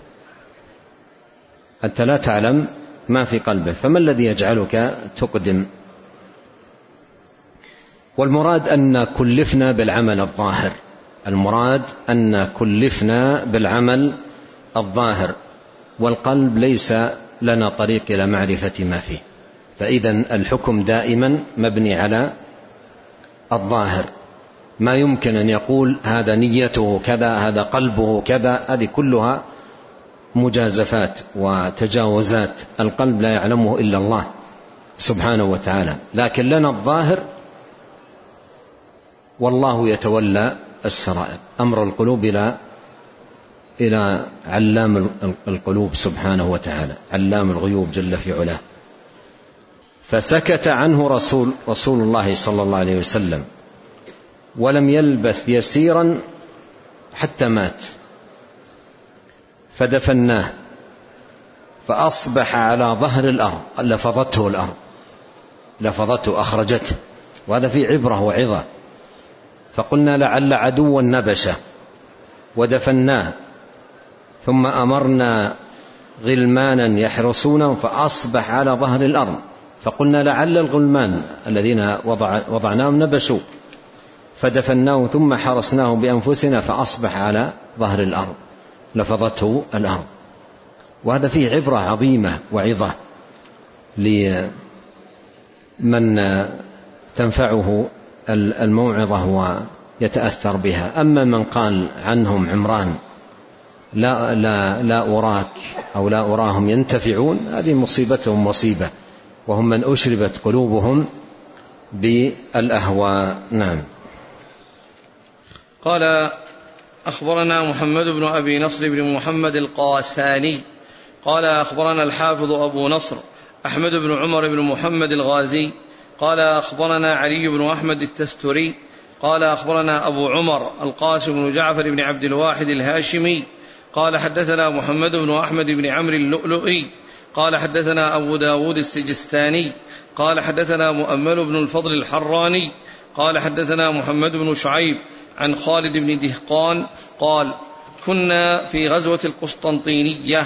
أنت لا تعلم ما في قلبه، فما الذي يجعلك تقدم؟ والمراد أن كلفنا بالعمل الظاهر، المراد أن كلفنا بالعمل الظاهر، والقلب ليس لنا طريق إلى معرفة ما فيه، فإذن الحكم دائما مبني على الظاهر. ما يمكن أن يقول هذا نيته كذا، هذا قلبه كذا، هذه كلها مجازفات وتجاوزات، القلب لا يعلمه إلا الله سبحانه وتعالى، لكن لنا الظاهر والله يتولى السرائر، أمر القلوب إلى إلى علام القلوب سبحانه وتعالى، علام الغيوب جل في علاه. فسكت عنه رسول, رسول الله صلى الله عليه وسلم، ولم يلبث يسيرا حتى مات، فدفناه فأصبح على ظهر الأرض، لفظته الأرض، لفظته أخرجته، وهذا فيه عبرة وعظة. فقلنا لعل عدوا نبشه ودفناه، ثم أمرنا غلمانا يحرسونه فأصبح على ظهر الأرض، فقلنا لعل الغلمان الذين وضع وضعناهم نبشوا، فدفناه ثم حرسناه بأنفسنا فأصبح على ظهر الأرض، لفظته الأرض. وهذا فيه عبرة عظيمة وعظة لمن تنفعه الموعظة ويتأثر بها. أما من قال عنهم عمران لا, لا, لا أراك أو لا أراهم ينتفعون، هذه مصيبتهم مصيبة، وهم من أشربت قلوبهم بالأهواء. نعم. قال أخبرنا محمد بن أبي نصر بن محمد القاساني قال أخبرنا الحافظ أبو نصر أحمد بن عمر بن محمد الغازي قال أخبرنا علي بن أحمد التستري قال أخبرنا أبو عمر القاسم بن جعفر بن عبد الواحد الهاشمي قال حدثنا محمد بن أحمد بن عمرو اللؤلؤي قال حدثنا أبو داود السجستاني قال حدثنا مؤمل بن الفضل الحراني قال حدثنا محمد بن شعيب عن خالد بن دهقان قال كنا في غزوة القسطنطينية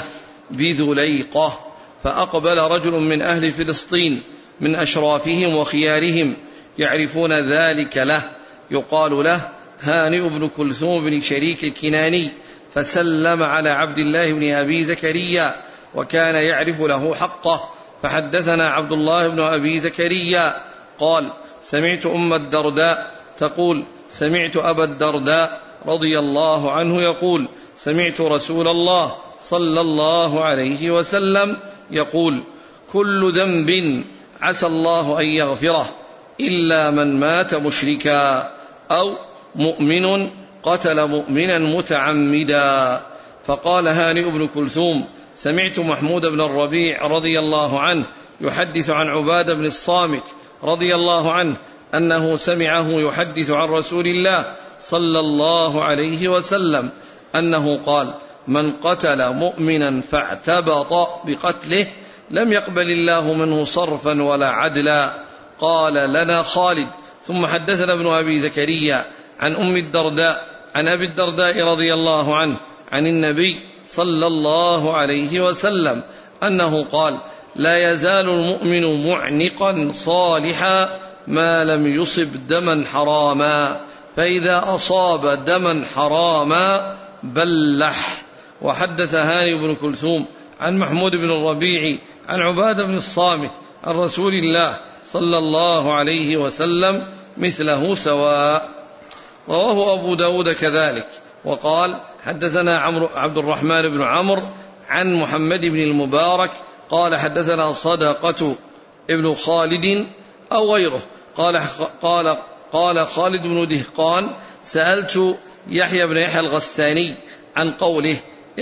بذليقة، فأقبل رجل من أهل فلسطين من أشرافهم وخيارهم يعرفون ذلك له، يقال له هانئ بن كلثوم بن شريك الكناني، فسلم على عبد الله بن أبي زكريا وكان يعرف له حقه. فحدثنا عبد الله بن أبي زكريا قال سمعت أم الدرداء تقول سمعت أبا الدرداء رضي الله عنه يقول سمعت رسول الله صلى الله عليه وسلم يقول كل ذنب عسى الله أن يغفره إلا من مات مشركا أو مؤمن قتل مؤمنا متعمدا. فقال هانئ بن كلثوم سمعت محمود بن الربيع رضي الله عنه يحدث عن عبادة بن الصامت رضي الله عنه أنه سمعه يحدث عن رسول الله صلى الله عليه وسلم أنه قال من قتل مؤمنا فاعتبط بقتله لم يقبل الله منه صرفا ولا عدلا. قال لنا خالد ثم حدثنا ابن أبي زكريا عن أم الدرداء عن أبي الدرداء رضي الله عنه عن النبي صلى الله عليه وسلم أنه قال لا يزال المؤمن معنقا صالحا ما لم يصب دما حراما، فإذا أصاب دما حراما بلح. وحدث هاني بن كلثوم عن محمود بن الربيع عن عبادة بن الصامت عن رسول الله صلى الله عليه وسلم مثله سواء. رواه أبو داود كذلك. وقال حدثنا عمرو عبد الرحمن بن عمرو عن محمد بن المبارك قال حدثنا صدقة ابن خالد أو غيره قال, قال, قال خالد بن دهقان سألت يحيى بن يحيى الغساني عن قوله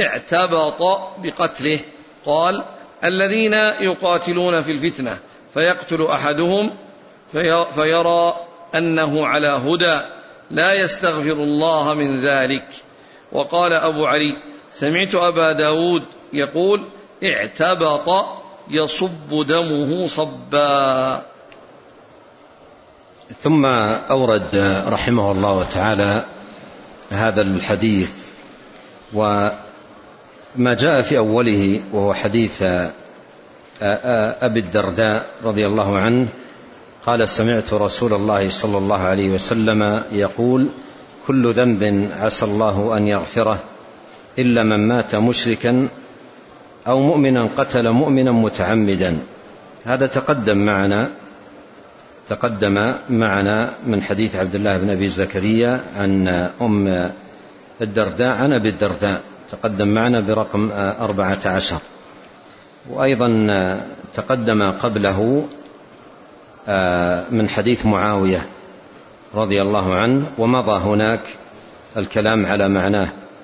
اعتبط بقتله، قال الذين يقاتلون في الفتنة فيقتل أحدهم في فيرى أنه على هدى لا يستغفر الله من ذلك. وقال أبو علي: سمعت أبا داود يقول: اعتبط يصب دمه صبا. ثم أورد رحمه الله تعالى هذا الحديث وما جاء في أوله، وهو حديث أبي الدرداء رضي الله عنه قال: سمعت رسول الله صلى الله عليه وسلم يقول: كل ذنب عسى الله أن يغفره إلا من مات مشركا أو مؤمنا قتل مؤمنا متعمدا. هذا تقدم معنا تقدم معنا من حديث عبد الله بن أبي زكريا عن أم الدرداء عن أبي الدرداء، تقدم معنا برقم أربعة عشر. وأيضا تقدم قبله من حديث معاوية رضي الله عنه، ومضى هناك الكلام على معناه.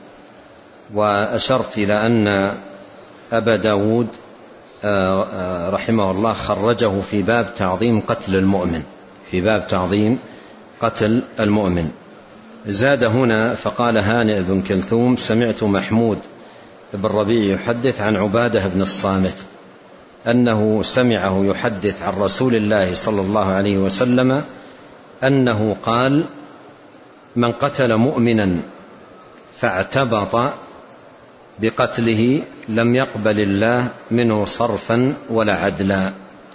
وأشرت إلى أن أبا داود رحمه الله خرجه في باب تعظيم قتل المؤمن، في باب تعظيم قتل المؤمن. زاد هنا فقال: هانئ بن كلثوم: سمعت محمود بن ربيع يحدث عن عبادة بن الصامت أنه سمعه يحدث عن رسول الله صلى الله عليه وسلم أنه قال: من قتل مؤمنا فاعتبط بقتله لم يقبل الله منه صرفا ولا عدلا.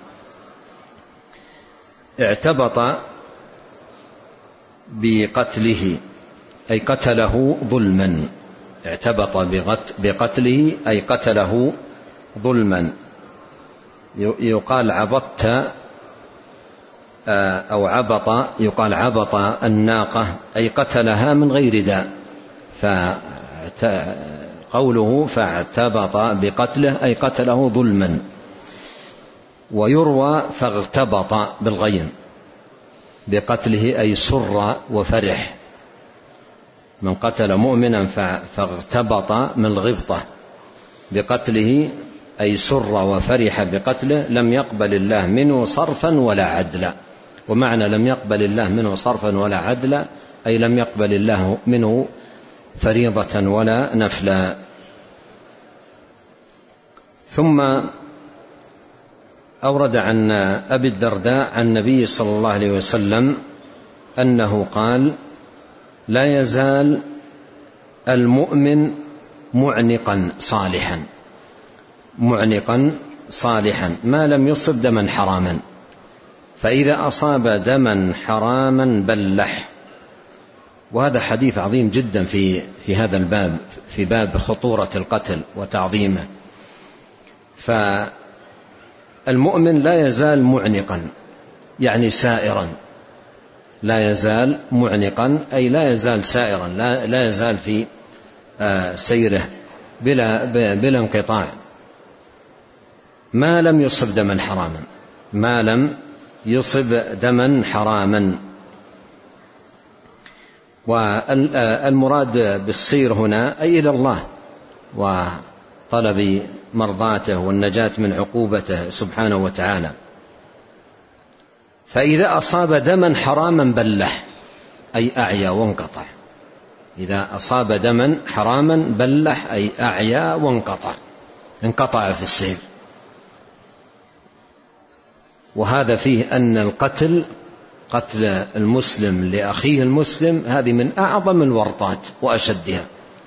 اعتبط بقتله أي قتله ظلما، اعتبط بقتله أي قتله ظلما. يقال عبطت أو عبط، يقال عبط الناقة أي قتلها من غير داء، فقوله فاعتبط بقتله أي قتله ظلما. ويروى فاغتبط بالغين بقتله أي سر وفرح. من قتل مؤمنا فاغتبط من الغبطة بقتله أي سر وفرح بقتله لم يقبل الله منه صرفا ولا عدلا. ومعنى لم يقبل الله منه صرفا ولا عدلا أي لم يقبل الله منه فريضة ولا نفلا. ثم أورد عن أبي الدرداء عن النبي صلى الله عليه وسلم أنه قال: لا يزال المؤمن معنقا صالحا معنقا صالحا ما لم يصب دما حراما، فإذا أصاب دما حراما بلح. وهذا حديث عظيم جدا في في هذا الباب، في باب خطورة القتل وتعظيمه. فالمؤمن لا يزال معنقا يعني سائرا، لا يزال معنقا أي لا يزال سائرا، لا, لا يزال في سيره بلا, بلا انقطاع، ما لم يصب دما حراما، ما لم يصب دما حراما. والمراد بالسير هنا أي إلى الله وطلب مرضاته والنجاة من عقوبته سبحانه وتعالى. فإذا أصاب دما حراما بلح أي أعيا وانقطع. إذا أصاب دما حراما بلح أي أعيا وانقطع، انقطع في السير. وهذا فيه أن القتل قتل المسلم لأخيه المسلم هذه من أعظم الورطات وأشدها،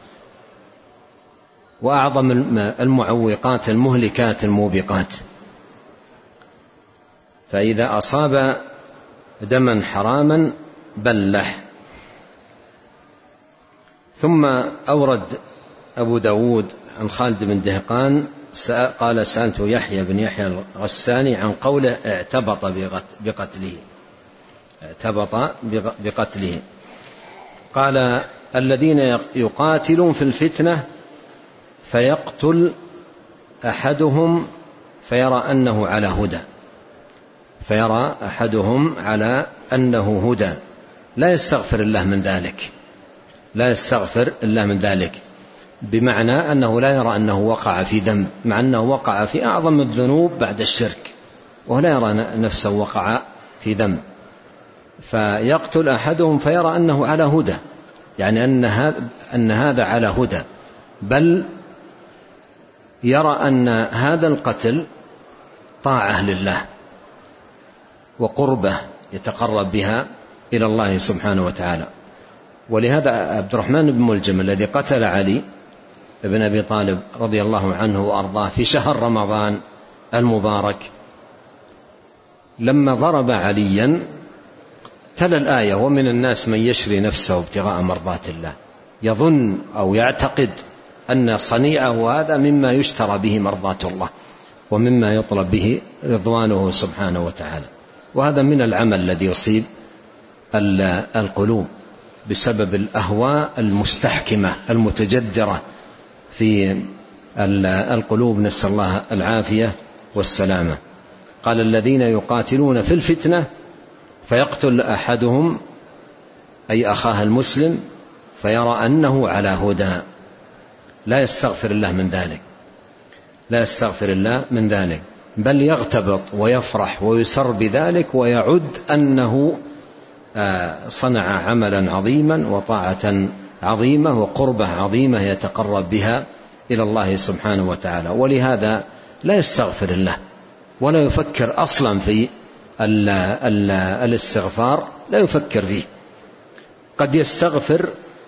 وأعظم المعوقات المهلكات الموبقات. فإذا أصاب دما حراما بلح. ثم أورد أبو داود عن خالد بن دهقان قال: سألت يحيى بن يحيى الغساني عن قوله اعتبط بقتله، اعتبط بقتله. قال: الذين يقاتلون في الفتنة فيقتل أحدهم فيرى أنه على هدى، فيرى أحدهم على أنه هدى، لا يستغفر الله من ذلك، لا يستغفر الله من ذلك، بمعنى أنه لا يرى أنه وقع في ذنب، مع أنه وقع في أعظم الذنوب بعد الشرك، ولا يرى نفسه وقع في ذنب. فيقتل أحدهم فيرى أنه على هدى، يعني أن هذا أن هذا على هدى، بل يرى أن هذا القتل طاعة لله وقربة يتقرب بها إلى الله سبحانه وتعالى. ولهذا عبد الرحمن بن ملجم الذي قتل علي بن أبي طالب رضي الله عنه وأرضاه في شهر رمضان المبارك، لما ضرب عليا تلا الآية: ومن الناس من يشري نفسه ابتغاء مرضات الله، يظن أو يعتقد أن صنيعه هذا مما يشترى به مرضات الله ومما يطلب به رضوانه سبحانه وتعالى. وهذا من العمل الذي يصيب القلوب بسبب الأهواء المستحكمة المتجدرة في القلوب، نسأل الله العافية والسلامة. قال: الذين يقاتلون في الفتنة فيقتل أحدهم أي أخاه المسلم فيرى أنه على هدى، لا يستغفر الله من ذلك، لا يستغفر الله من ذلك، بل يغتبط ويفرح ويسر بذلك ويعد أنه صنع عملا عظيما وطاعة عظيمة وقربة عظيمة يتقرب بها إلى الله سبحانه وتعالى. ولهذا لا يستغفر الله ولا يفكر أصلا في ال ال الاستغفار، لا يفكر فيه. قد يستغفر،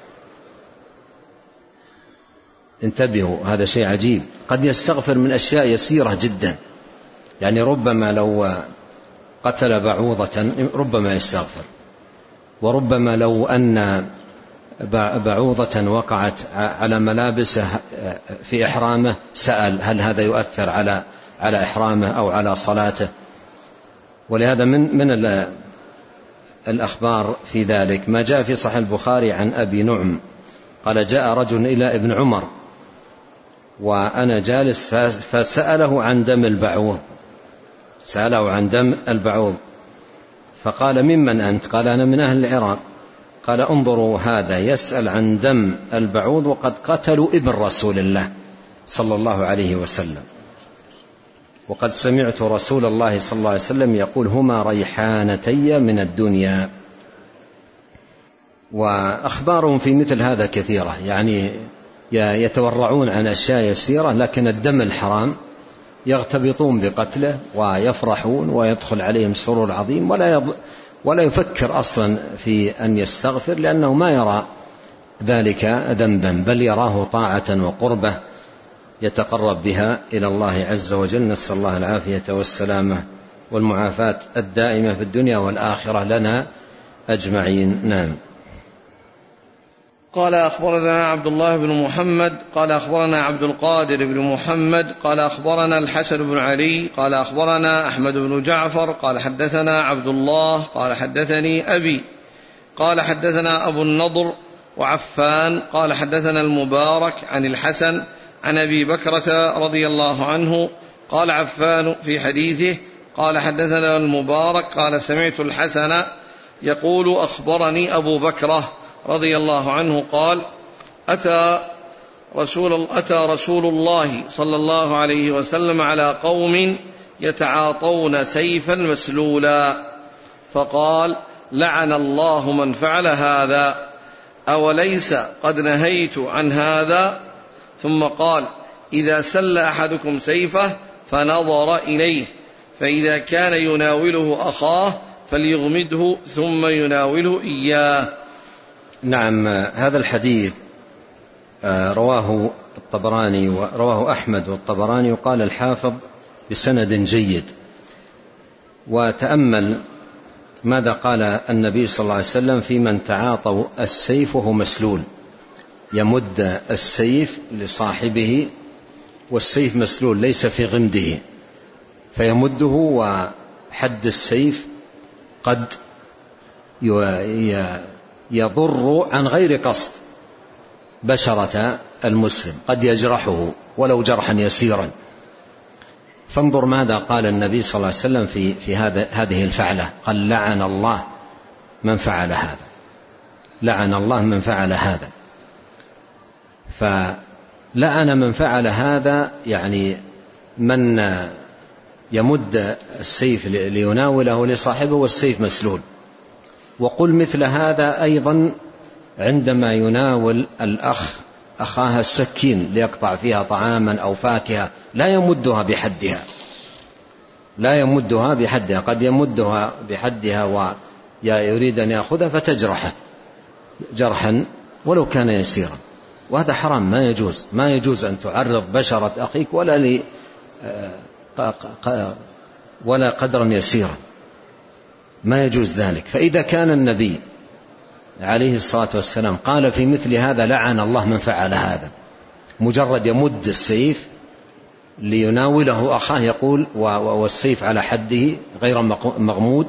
انتبهوا هذا شيء عجيب، قد يستغفر من أشياء يسيرة جدا، يعني ربما لو قتل بعوضة ربما يستغفر، وربما لو أن بعوضة وقعت على ملابسه في إحرامه سأل هل هذا يؤثر على على إحرامه أو على صلاته. ولهذا من من الأخبار في ذلك ما جاء في صحيح البخاري عن أبي نعم قال: جاء رجل إلى ابن عمر وأنا جالس فسأله عن دم البعوض، سأله عن دم البعوض فقال: ممن أنت؟ قال: أنا من أهل العراق. قال: انظروا هذا يسأل عن دم البعوض وقد قتلوا ابن رسول الله صلى الله عليه وسلم، وقد سمعت رسول الله صلى الله عليه وسلم يقول: هما ريحانتي من الدنيا. وأخبارهم في مثل هذا كثيرة، يعني يتورعون عن أشياء يسيرة، لكن الدم الحرام يغتبطون بقتله ويفرحون ويدخل عليهم سرور عظيم، ولا ولا يفكر أصلا في أن يستغفر، لأنه ما يرى ذلك ذنبا، بل يراه طاعة وقربة يتقرب بها إلى الله عز وجل. نسأل الله العافية والسلامة والمعافاة الدائمة في الدنيا والآخرة لنا أجمعين. نعم. قال: أخبرنا عبد الله بن محمد قال أخبرنا عبد القادر بن محمد قال أخبرنا الحسن بن علي قال أخبرنا أحمد بن جعفر قال حدثنا عبد الله قال حدثني أبي قال حدثنا أبو النضر وعفان قال حدثنا المبارك عن الحسن عن أبي بكرة رضي الله عنه قال عفان في حديثه قال حدثنا المبارك قال سمعت الحسن يقول أخبرني أبو بكرة رضي الله عنه قال: أتى رسول, أتى رسول الله صلى الله عليه وسلم على قوم يتعاطون سيفا مسلولا فقال: لعن الله من فعل هذا، أوليس قد نهيت عن هذا؟ ثم قال: إذا سل أحدكم سيفه فنظر إليه فإذا كان يناوله أخاه فليغمده ثم يناوله إياه. نعم. هذا الحديث رواه الطبراني ورواه أحمد والطبراني، وقال الحافظ بسند جيد. وتأمل ماذا قال النبي صلى الله عليه وسلم في من تعاطوا السيف وهو مسلول، يمد السيف لصاحبه والسيف مسلول ليس في غمده، فيمده وحد السيف قد يضر عن غير قصد بشرة المسلم، قد يجرحه ولو جرحا يسيرا. فانظر ماذا قال النبي صلى الله عليه وسلم في, في هذا هذه الفعلة، قال: لعن الله من فعل هذا، لعن الله من فعل هذا. فلعن من فعل هذا يعني من يمد السيف ليناوله لصاحبه والسيف مسلول، وقل مثل هذا أيضا عندما يناول الأخ أخاها السكين ليقطع فيها طعاما أو فاكهة، لا يمدها بحدها، لا يمدها بحدها، قد يمدها بحدها ويريد أن يأخذها فتجرحه جرحا ولو كان يسيرا، وهذا حرام، ما يجوز. ما يجوز أن تعرض بشرة أخيك ولا لي ولا قدرا يسيرا، ما يجوز ذلك. فإذا كان النبي عليه الصلاة والسلام قال في مثل هذا لعن الله من فعل هذا، مجرد يمد السيف ليناوله أخاه يقول والسيف على حده غير مغمود،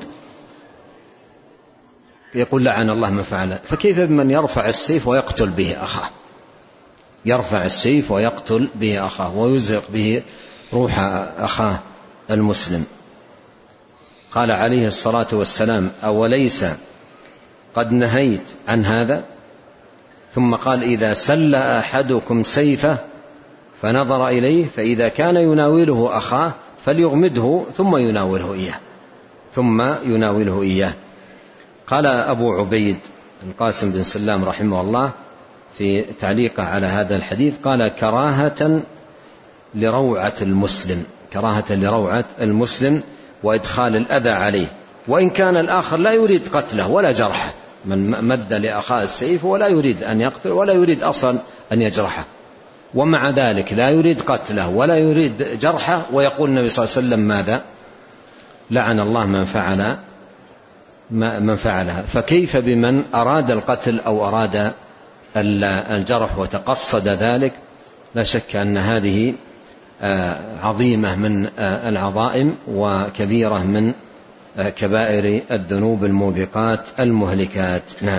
يقول لعن الله من فعل هذا، فكيف بمن يرفع السيف ويقتل به أخاه؟ يرفع السيف ويقتل به أخاه ويزهق به روح أخاه المسلم. قال عليه الصلاة والسلام: أوليس قد نهيت عن هذا؟ ثم قال: إذا سل أحدكم سيفه فنظر إليه فإذا كان يناوله أخاه فليغمده ثم يناوله إياه ثم يناوله إياه. قال أبو عبيد القاسم بن سلام رحمه الله في تعليقه على هذا الحديث، قال: كراهة لروعة المسلم، كراهة لروعة المسلم وإدخال الأذى عليه، وإن كان الآخر لا يريد قتله ولا جرحه، من مد لأخاه السيف ولا يريد أن يقتل ولا يريد أصلا أن يجرحه، ومع ذلك لا يريد قتله ولا يريد جرحه، ويقول النبي صلى الله عليه وسلم ماذا؟ لعن الله من فعل من فعلها. فكيف بمن أراد القتل أو أراد الجرح وتقصد ذلك؟ لا شك أن هذه عظيمة من العظائم وكبيرة من كبائر الذنوب الموبقات المهلكات. نعم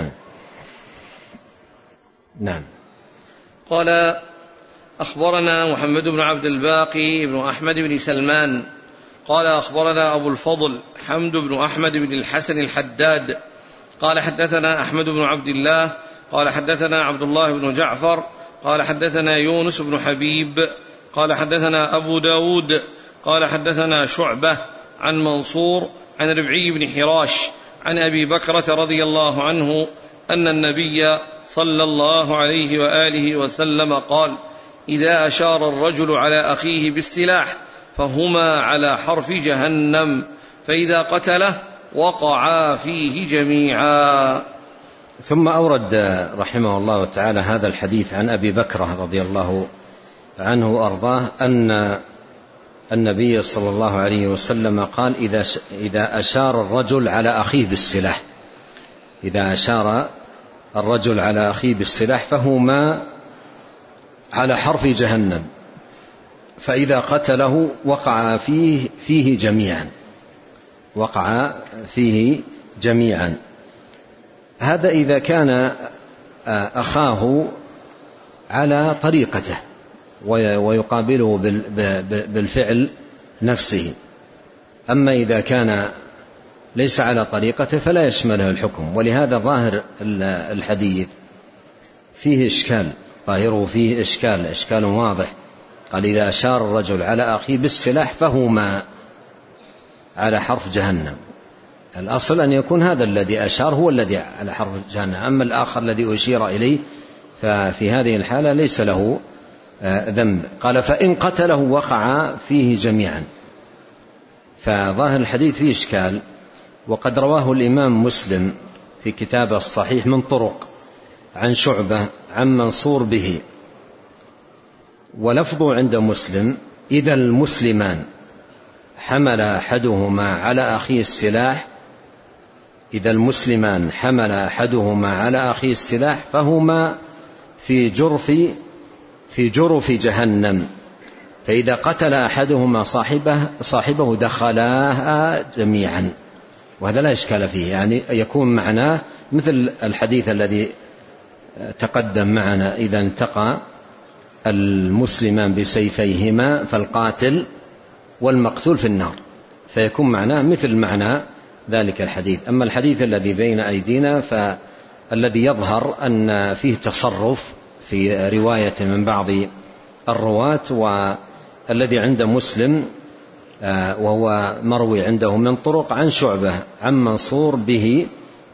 نعم. قال: أخبرنا محمد بن عبد الباقي بن أحمد بن سلمان قال: أخبرنا أبو الفضل حمد بن أحمد بن الحسن الحداد قال: حدثنا أحمد بن عبد الله قال: حدثنا عبد الله بن جعفر قال: حدثنا يونس بن حبيب قال: حدثنا أبو داود قال: حدثنا شعبة عن منصور عن ربعي بن حراش عن أبي بكرة رضي الله عنه أن النبي صلى الله عليه وآله وسلم قال: إذا أشار الرجل على أخيه بالسلاح فهما على حرف جهنم، فإذا قتله وقعا فيه جميعا. ثم أورد رحمه الله تعالى هذا الحديث عن أبي بكرة رضي الله عنه وأرضاه أن النبي صلى الله عليه وسلم قال: إذا إذا أشار الرجل على أخيه بالسلاح إذا أشار الرجل على أخيه بالسلاح فهما على حرف جهنم، فإذا قتله وقع فيه فيه جميعا وقع فيه جميعا. هذا إذا كان أخاه على طريقته ويقابله بالفعل نفسه، أما إذا كان ليس على طريقته فلا يشمله الحكم. ولهذا ظاهر الحديث فيه إشكال، ظاهره فيه إشكال إشكال واضح. قال: إذا أشار الرجل على أخيه بالسلاح فهما على حرف جهنم. الأصل أن يكون هذا الذي أشار هو الذي على حرف جهنم، أما الآخر الذي أشير إليه ففي هذه الحالة ليس له ذنب. قال: فإن قتله وقع فيه جميعا. فظاهر الحديث فيه إشكال. وقد رواه الإمام مسلم في كتابه الصحيح من طرق عن شعبة عن منصور به، ولفظ عند مسلم: إذا المسلمان حمل أحدهما على أخيه السلاح إذا المسلمان حمل أحدهما على أخيه السلاح فهما في جرف في جرف جهنم، فإذا قتل أحدهما صاحبه صاحبه دخلاها جميعا. وهذا لا إشكال فيه، يعني يكون معناه مثل الحديث الذي تقدم معنا: إذا التقى المسلمان بسيفيهما فالقاتل والمقتول في النار، فيكون معناه مثل معنى ذلك الحديث. أما الحديث الذي بين أيدينا فالذي يظهر أن فيه تصرف في رواية من بعض الرواة، والذي عند مسلم وهو مروي عنده من طرق عن شعبة عن منصور به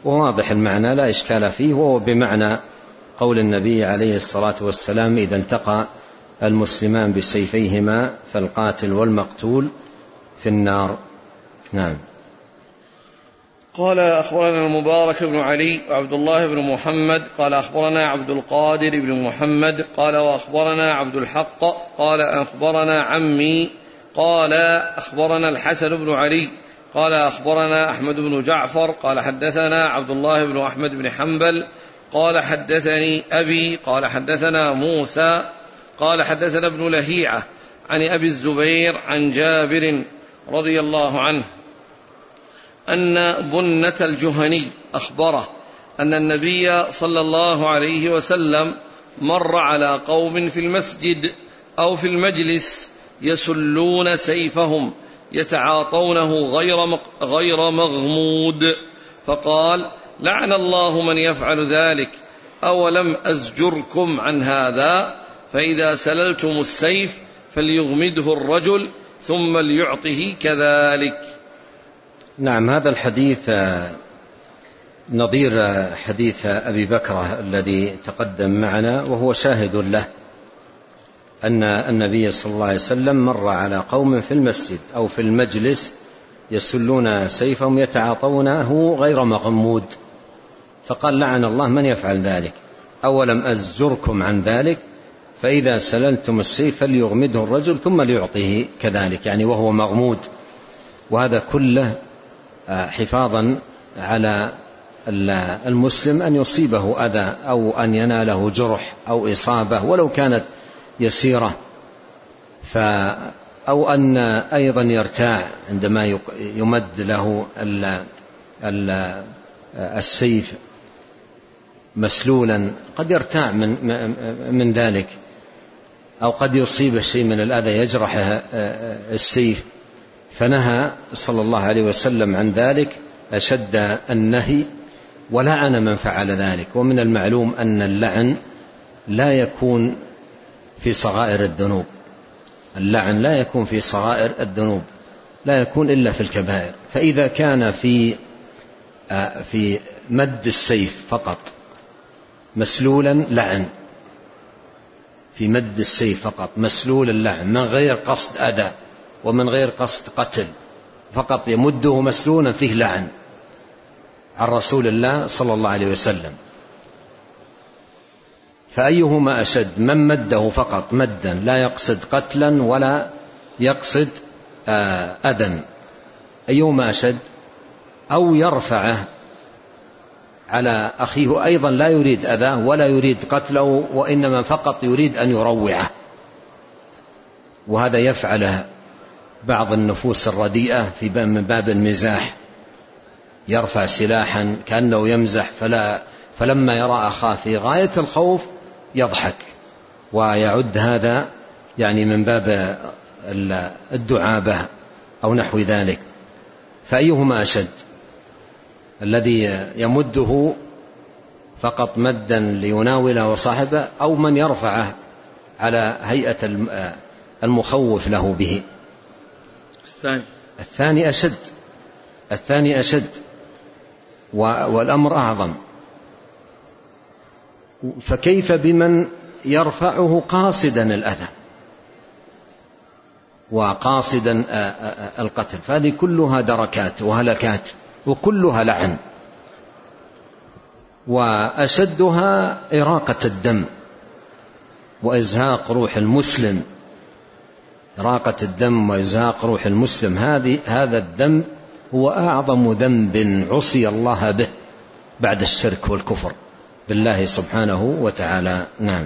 وواضح المعنى لا إشكال فيه، وهو بمعنى قول النبي عليه الصلاة والسلام: إذا التقى المسلمان بسيفيهما فالقاتل والمقتول في النار. نعم. قال أخبرنا المبارك بن علي وعبد الله بن محمد قال أخبرنا عبد القادر بن محمد قال وأخبرنا عبد الحق قال أخبرنا عمي قال أخبرنا الحسن بن علي قال أخبرنا أحمد بن جعفر قال حدثنا عبد الله بن أحمد بن حنبل قال حدثني أبي قال حدثنا موسى قال حدثنا ابن لهيعة عن أبي الزبير عن جابر رضي الله عنه أن بنة الجهني أخبره أن النبي صلى الله عليه وسلم مر على قوم في المسجد أو في المجلس يسلون سيفهم يتعاطونه غير غير مغمود، فقال: لعن الله من يفعل ذلك، أولم أزجركم عن هذا؟ فإذا سللتم السيف فليغمده الرجل ثم ليعطه كذلك. نعم، هذا الحديث نظير حديث أبي بكرة الذي تقدم معنا، وهو شاهد له أن النبي صلى الله عليه وسلم مر على قوم في المسجد أو في المجلس يسلون سيفهم يتعاطونه غير مغمود، فقال: لعن الله من يفعل ذلك، أولم أزجركم عن ذلك؟ فإذا سللتم السيف فليغمده الرجل ثم ليعطيه كذلك، يعني وهو مغمود. وهذا كله حفاظا على المسلم أن يصيبه أذى أو أن يناله جرح أو إصابة ولو كانت يسيرة، أو أن أيضا يرتاع عندما يمد له السيف مسلولا، قد يرتاع من, من ذلك، أو قد يصيب شيء من الأذى يجرح السيف، فنهى صلى الله عليه وسلم عن ذلك أشد النهي، ولعن من فعل ذلك. ومن المعلوم أن اللعن لا يكون في صغائر الذنوب، اللعن لا يكون في صغائر الذنوب، لا يكون إلا في الكبائر. فإذا كان في في مد السيف فقط مسلولا لعن، في مد السيف فقط مسلول اللعن من غير قصد أذى ومن غير قصد قتل، فقط يمده مسلولا فيه لعن عن رسول الله صلى الله عليه وسلم. فأيهما أشد؟ من مده فقط مدا لا يقصد قتلا ولا يقصد أذى، أيهما أشد؟ أو يرفعه على أخيه أيضا لا يريد أذاه ولا يريد قتله، وإنما فقط يريد أن يروعه، وهذا يفعله بعض النفوس الرديئة في باب من باب المزاح، يرفع سلاحا كأنه يمزح، فلا فلما يرى أخاه في غاية الخوف يضحك، ويعد هذا يعني من باب الدعابة أو نحو ذلك. فأيهما أشد؟ الذي يمده فقط مدا ليناوله وصاحبه، أو من يرفعه على هيئة المخوف له به؟ الثاني الثاني أشد، الثاني أشد والأمر أعظم. فكيف بمن يرفعه قاصدا الأذى وقاصدا القتل؟ فهذه كلها دركات وهلكات وكلها لعن، وأشدها إراقة الدم وإزهاق روح المسلم، إراقة الدم وإزهاق روح المسلم. هذه هذا الذنب هو أعظم ذنب عصي الله به بعد الشرك والكفر بالله سبحانه وتعالى. نعم.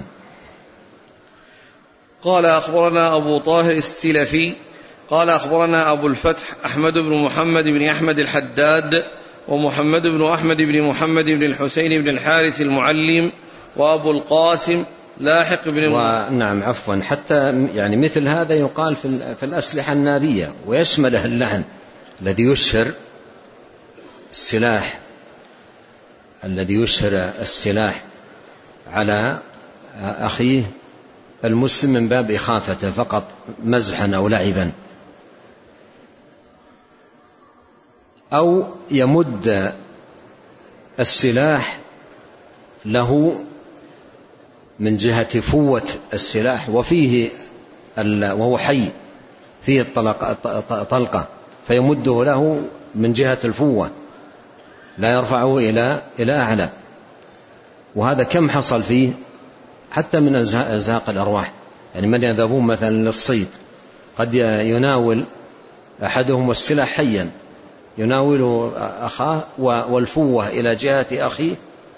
قال أخبرنا أبو طاهر السلفي قال أخبرنا أبو الفتح أحمد بن محمد بن أحمد الحداد ومحمد بن أحمد بن محمد بن الحسين بن الحارث المعلم وأبو القاسم لاحق بن ونعم عفوا حتى يعني مثل هذا يقال في الأسلحة النارية، ويشمله اللعن الذي يشهر السلاح الذي يشهر السلاح على أخيه المسلم من باب إخافته فقط مزحا أو لعبا، أو يمد السلاح له من جهة فوة السلاح وفيه وهو حي فيه طلقة فيمده له من جهة الفوة لا يرفعه إلى إلى أعلى. وهذا كم حصل فيه حتى من أزهاق الأرواح. يعني من يذهبون مثلا للصيد قد يناول أحدهم السلاح حيا يناول أخاه والفوة إلى جهة أخيه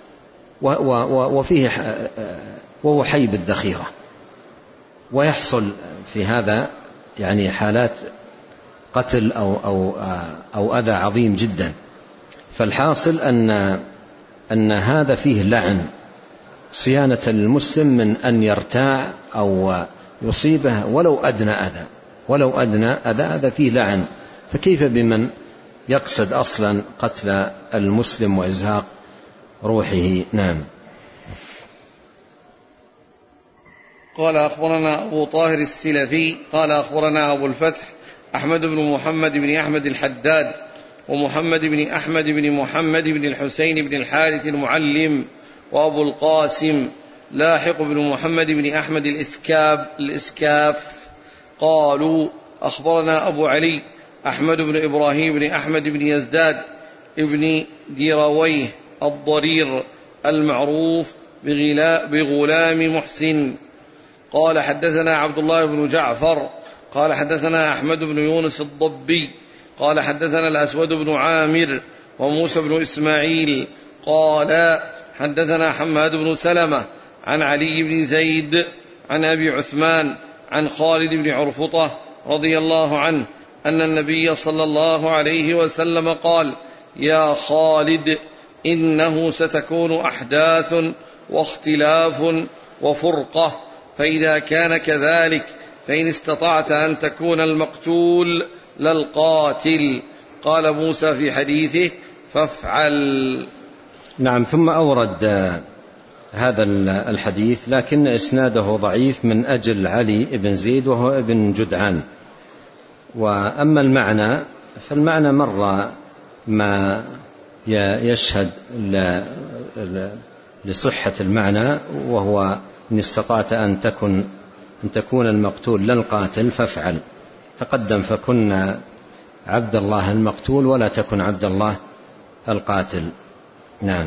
وفيه وهو حي بالذخيرة، ويحصل في هذا يعني حالات قتل أو, أو, أو أذى عظيم جدا. فالحاصل أن, أن هذا فيه لعن، صيانة المسلم من أن يرتاع أو يصيبه ولو أدنى أذى ولو أدنى أذى هذا فيه لعن، فكيف بمن يقصد أصلا قتل المسلم وإزهاق روحه. نعم. قال أخبرنا أبو طاهر السلفي قال أخبرنا أبو الفتح أحمد بن محمد بن أحمد الحداد ومحمد بن أحمد بن محمد بن الحسين بن الحارث المعلم وأبو القاسم لاحق بن محمد بن أحمد الإسكاب الإسكاف قالوا أخبرنا أبو علي أحمد بن إبراهيم بن أحمد بن يزداد ابن ديرويه الضرير المعروف بغلام محسن قال حدثنا عبد الله بن جعفر قال حدثنا أحمد بن يونس الضبي قال حدثنا الأسود بن عامر وموسى بن إسماعيل قال حدثنا حماد بن سلمة عن علي بن زيد عن أبي عثمان عن خالد بن عرفطة رضي الله عنه أن النبي صلى الله عليه وسلم قال يا خالد إنه ستكون أحداث واختلاف وفرقة، فإذا كان كذلك فإن استطعت أن تكون المقتول للقاتل. قال موسى في حديثه فافعل. نعم. ثم أورد هذا الحديث لكن إسناده ضعيف من أجل علي بن زيد وهو ابن جدعان. وأما المعنى فالمعنى مر ما يشهد لصحة المعنى، وهو إن استطعت أن تكون أن تكون المقتول للقاتل فافعل. تقدم فكن عبد الله المقتول ولا تكن عبد الله القاتل. نعم.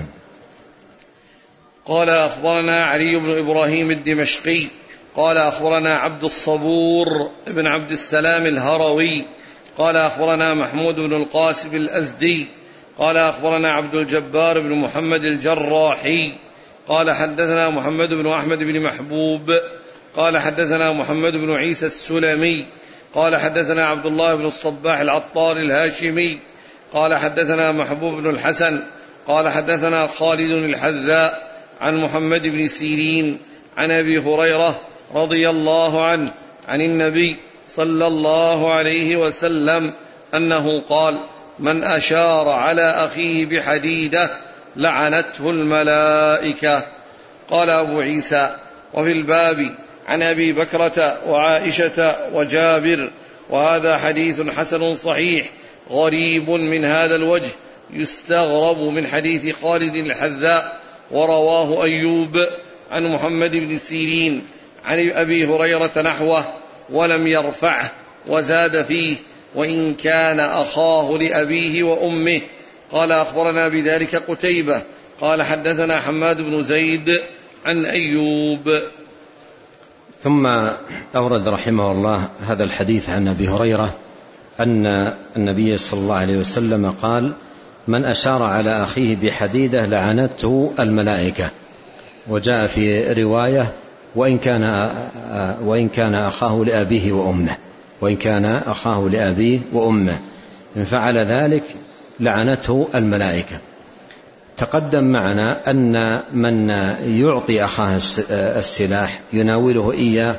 قال أخبرنا علي بن إبراهيم الدمشقي قال أخبرنا عبد الصبور بن عبد السلام الهروي قال أخبرنا محمود بن القاسم الأزدي قال أخبرنا عبد الجبار بن محمد الجراحي قال حدثنا محمد بن أحمد بن محبوب قال حدثنا محمد بن عيسى السلمي قال حدثنا عبد الله بن الصباح العطار الهاشمي قال حدثنا محبوب بن الحسن قال حدثنا خالد الحذاء عن محمد بن سيرين عن أبي هريرة رضي الله عنه عن النبي صلى الله عليه وسلم أنه قال من أشار على أخيه بحديدة لعنته الملائكة. قال أبو عيسى وفي الباب عن أبي بكرة وعائشة وجابر، وهذا حديث حسن صحيح غريب من هذا الوجه يستغرب من حديث خالد الحذاء، ورواه أيوب عن محمد بن سيرين عن أبي هريرة نحوه ولم يرفعه، وزاد فيه وإن كان أخاه لأبيه وأمه. قال أخبرنا بذلك قتيبة قال حدثنا حماد بن زيد عن أيوب. ثم أورد رحمه الله هذا الحديث عن أبي هريرة أن النبي صلى الله عليه وسلم قال من أشار على أخيه بحديدة لعنته الملائكة. وجاء في رواية وإن كان وإن كان أخاه لأبيه وأمه وإن كان أخاه لأبيه وأمه إن فعل ذلك لعنته الملائكة. تقدم معنا أن من يعطي أخاه السلاح يناوله إياه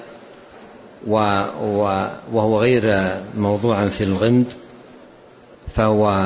وهو غير موضوعا في الغمد فهو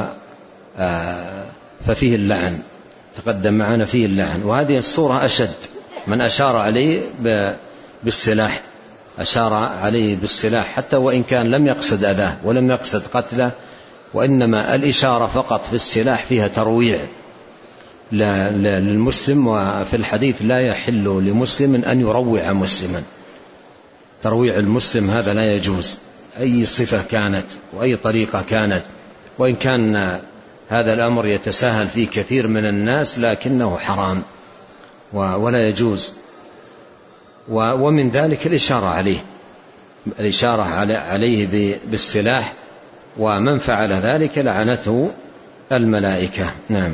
ففيه اللعن. تقدم معنا فيه اللعن، وهذه الصورة أشد. من أشار عليه بالسلاح أشار عليه بالسلاح حتى وإن كان لم يقصد أذاه ولم يقصد قتله، وإنما الإشارة فقط في السلاح فيها ترويع للمسلم. وفي الحديث لا يحل لمسلم أن يروع مسلما، ترويع المسلم هذا لا يجوز، أي صفة كانت وأي طريقة كانت، وإن كان هذا الأمر يتساهل فيه كثير من الناس لكنه حرام ولا يجوز. ومن ذلك الإشارة عليه الإشارة عليه بالسلاح، ومن فعل ذلك لعنته الملائكة. نعم.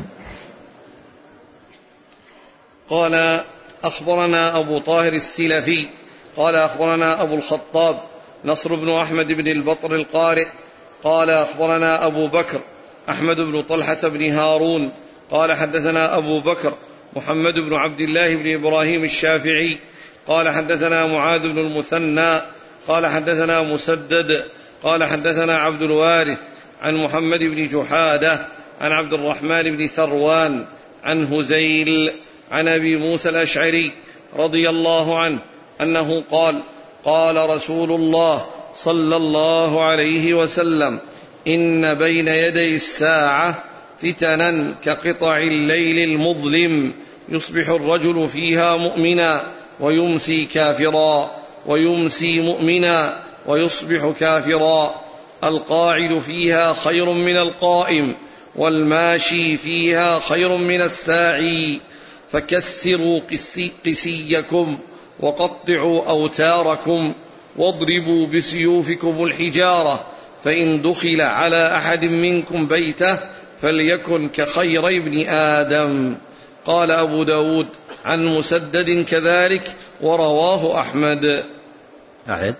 قال أخبرنا أبو طاهر السلفي قال أخبرنا أبو الخطاب نصر بن أحمد بن البطر القارئ قال أخبرنا أبو بكر أحمد بن طلحة بن هارون قال حدثنا أبو بكر محمد بن عبد الله بن إبراهيم الشافعي قال حدثنا معاذ بن المثنى قال حدثنا مسدد قال حدثنا عبد الوارث عن محمد بن جحادة عن عبد الرحمن بن ثروان عن هزيل عن أبي موسى الأشعري رضي الله عنه أنه قال قال رسول الله صلى الله عليه وسلم إن بين يدي الساعة فتنا كقطع الليل المظلم يصبح الرجل فيها مؤمنا ويمسي كافرا ويمسي مؤمنا ويصبح كافرا، القاعد فيها خير من القائم والماشي فيها خير من الساعي، فكسروا قسيكم وقطعوا أوتاركم واضربوا بسيوفكم الحجارة، فإن دخل على أحد منكم بيته فليكن كخيري ابن آدم. قال أبو داود عن مسدد كذلك ورواه أحمد. أعد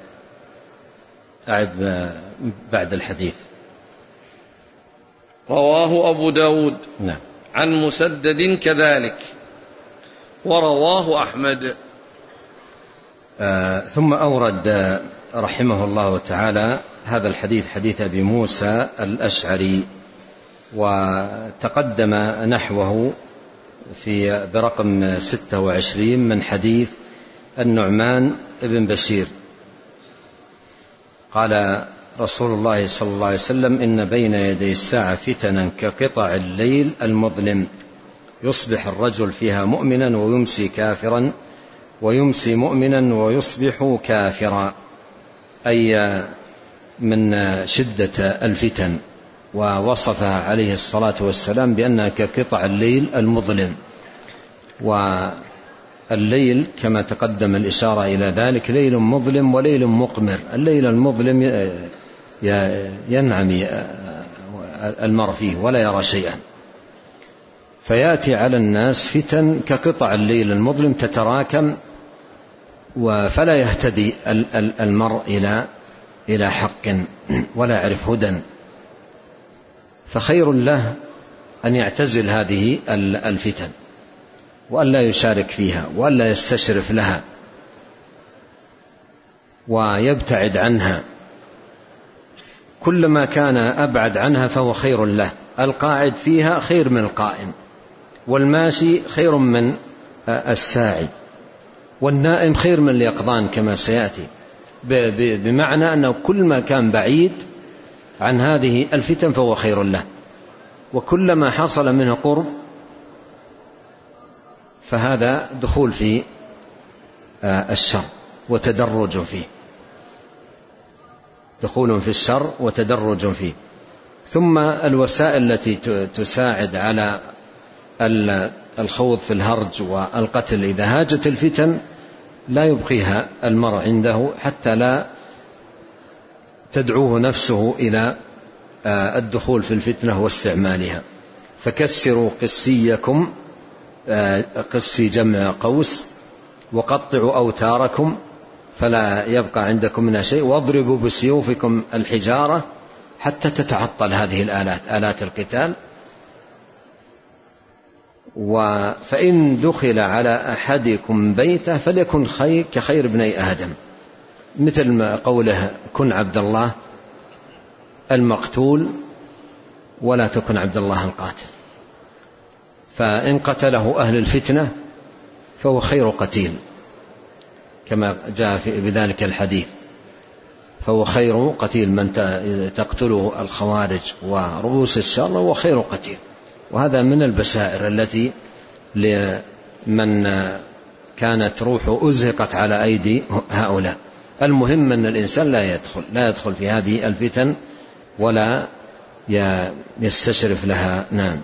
أعد بعد الحديث. رواه أبو داود نعم. عن مسدد كذلك ورواه أحمد. آه ثم أورد رحمه الله تعالى هذا الحديث حديث أبي موسى الأشعري، وتقدم نحوه في برقم ستة وعشرين من حديث النعمان بن بشير قال رسول الله صلى الله عليه وسلم إن بين يدي الساعة فتنا كقطع الليل المظلم يصبح الرجل فيها مؤمنا ويمسي كافرا ويمسي مؤمنا ويصبح كافرا، أي من شدة الفتن، ووصفها عليه الصلاة والسلام بأنها كقطع الليل المظلم. والليل كما تقدم الإشارة إلى ذلك ليل مظلم وليل مقمر. الليل المظلم ينعم المرء فيه ولا يرى شيئا، فيأتي على الناس فتن كقطع الليل المظلم تتراكم، فلا يهتدي المرء إلى إلى حق ولا يعرف هدى، فخير له أن يعتزل هذه الفتن وأن لا يشارك فيها وأن لا يستشرف لها ويبتعد عنها. كلما كان أبعد عنها فهو خير له. القاعد فيها خير من القائم، والماشي خير من الساعي، والنائم خير من اليقظان كما سيأتي، بمعنى أنه كل ما كان بعيد عن هذه الفتن فهو خير له، وكلما حصل منه قرب فهذا دخول في الشر وتدرج فيه، دخول في الشر وتدرج فيه. ثم الوسائل التي تساعد على الخوض في الهرج والقتل إذا هاجت الفتن لا يبقيها المرء عنده حتى لا تدعوه نفسه إلى الدخول في الفتنة واستعمالها. فكسروا قسيكم، قس في جمع قوس، وقطعوا أوتاركم فلا يبقى عندكم منها شيء، واضربوا بسيوفكم الحجارة حتى تتعطل هذه الآلات، آلات القتال. فإن دخل على أحدكم بيته فليكن خير كخير ابني آدم، مثل ما قوله كن عبد الله المقتول ولا تكن عبد الله القاتل. فإن قتله أهل الفتنة فهو خير قتيل كما جاء في بذلك الحديث، فهو خير قتيل من تقتله الخوارج ورؤوس الشر وخير قتيل. وهذا من البشائر التي لمن كانت روحه أزهقت على أيدي هؤلاء. المهم أن الإنسان لا يدخل لا يدخل في هذه الفتن ولا يستشرف لها. نعم.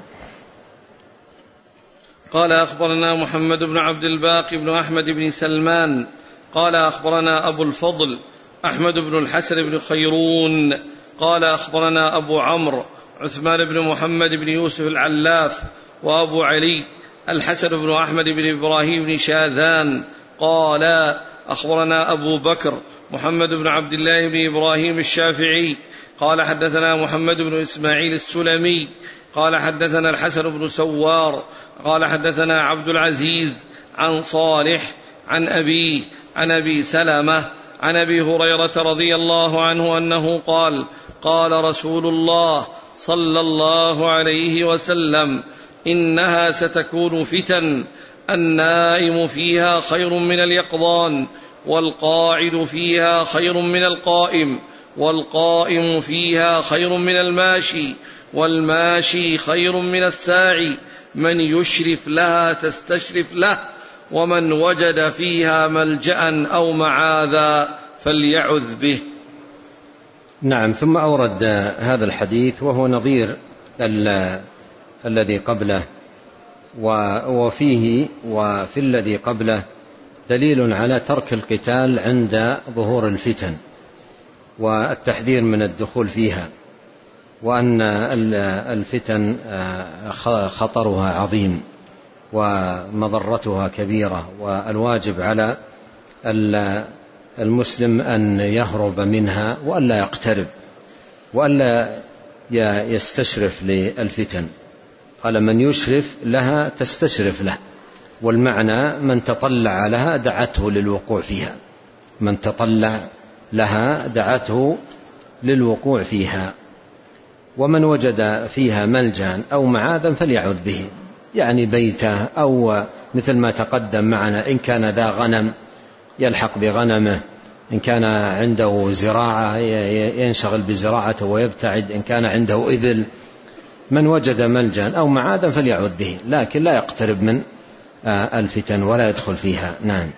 قال أخبرنا محمد بن عبد الباقي بن أحمد بن سلمان قال أخبرنا أبو الفضل أحمد بن الحسن بن خيرون قال أخبرنا أبو عمرو عثمان بن محمد بن يوسف العلاف وأبو علي الحسن بن أحمد بن إبراهيم بن شاذان قال أخبرنا أبو بكر محمد بن عبد الله بن إبراهيم الشافعي قال حدثنا محمد بن إسماعيل السلمي قال حدثنا الحسن بن سوار قال حدثنا عبد العزيز عن صالح عن أبيه عن أبي سلمة عن أبي هريرة رضي الله عنه أنه قال قال رسول الله صلى الله عليه وسلم إنها ستكون فتن النائم فيها خير من اليقظان والقاعد فيها خير من القائم والقائم فيها خير من الماشي والماشي خير من الساعي من يشرف لها تستشرف له ومن وجد فيها ملجأ أو معاذا فليعذ به. نعم. ثم أورد هذا الحديث وهو نظير الذي قبله وفيه وفي الذي قبله دليل على ترك القتال عند ظهور الفتن والتحذير من الدخول فيها وأن الفتن خطرها عظيم ومضرتها كبيرة والواجب على المسلم أن يهرب منها وألا يقترب وألا يستشرف للفتن. قال من يشرف لها تستشرف له، والمعنى من تطلع لها دعته للوقوع فيها، من تطلع لها دعته للوقوع فيها. ومن وجد فيها ملجأ أو معاذا فليعذ به، يعني بيته أو مثل ما تقدم معنا إن كان ذا غنم يلحق بغنمه، إن كان عنده زراعة ينشغل بزراعته ويبتعد، إن كان عنده إبل. من وجد ملجأ أو معاذا فليعذ به، لكن لا يقترب من الفتن ولا يدخل فيها. نعم.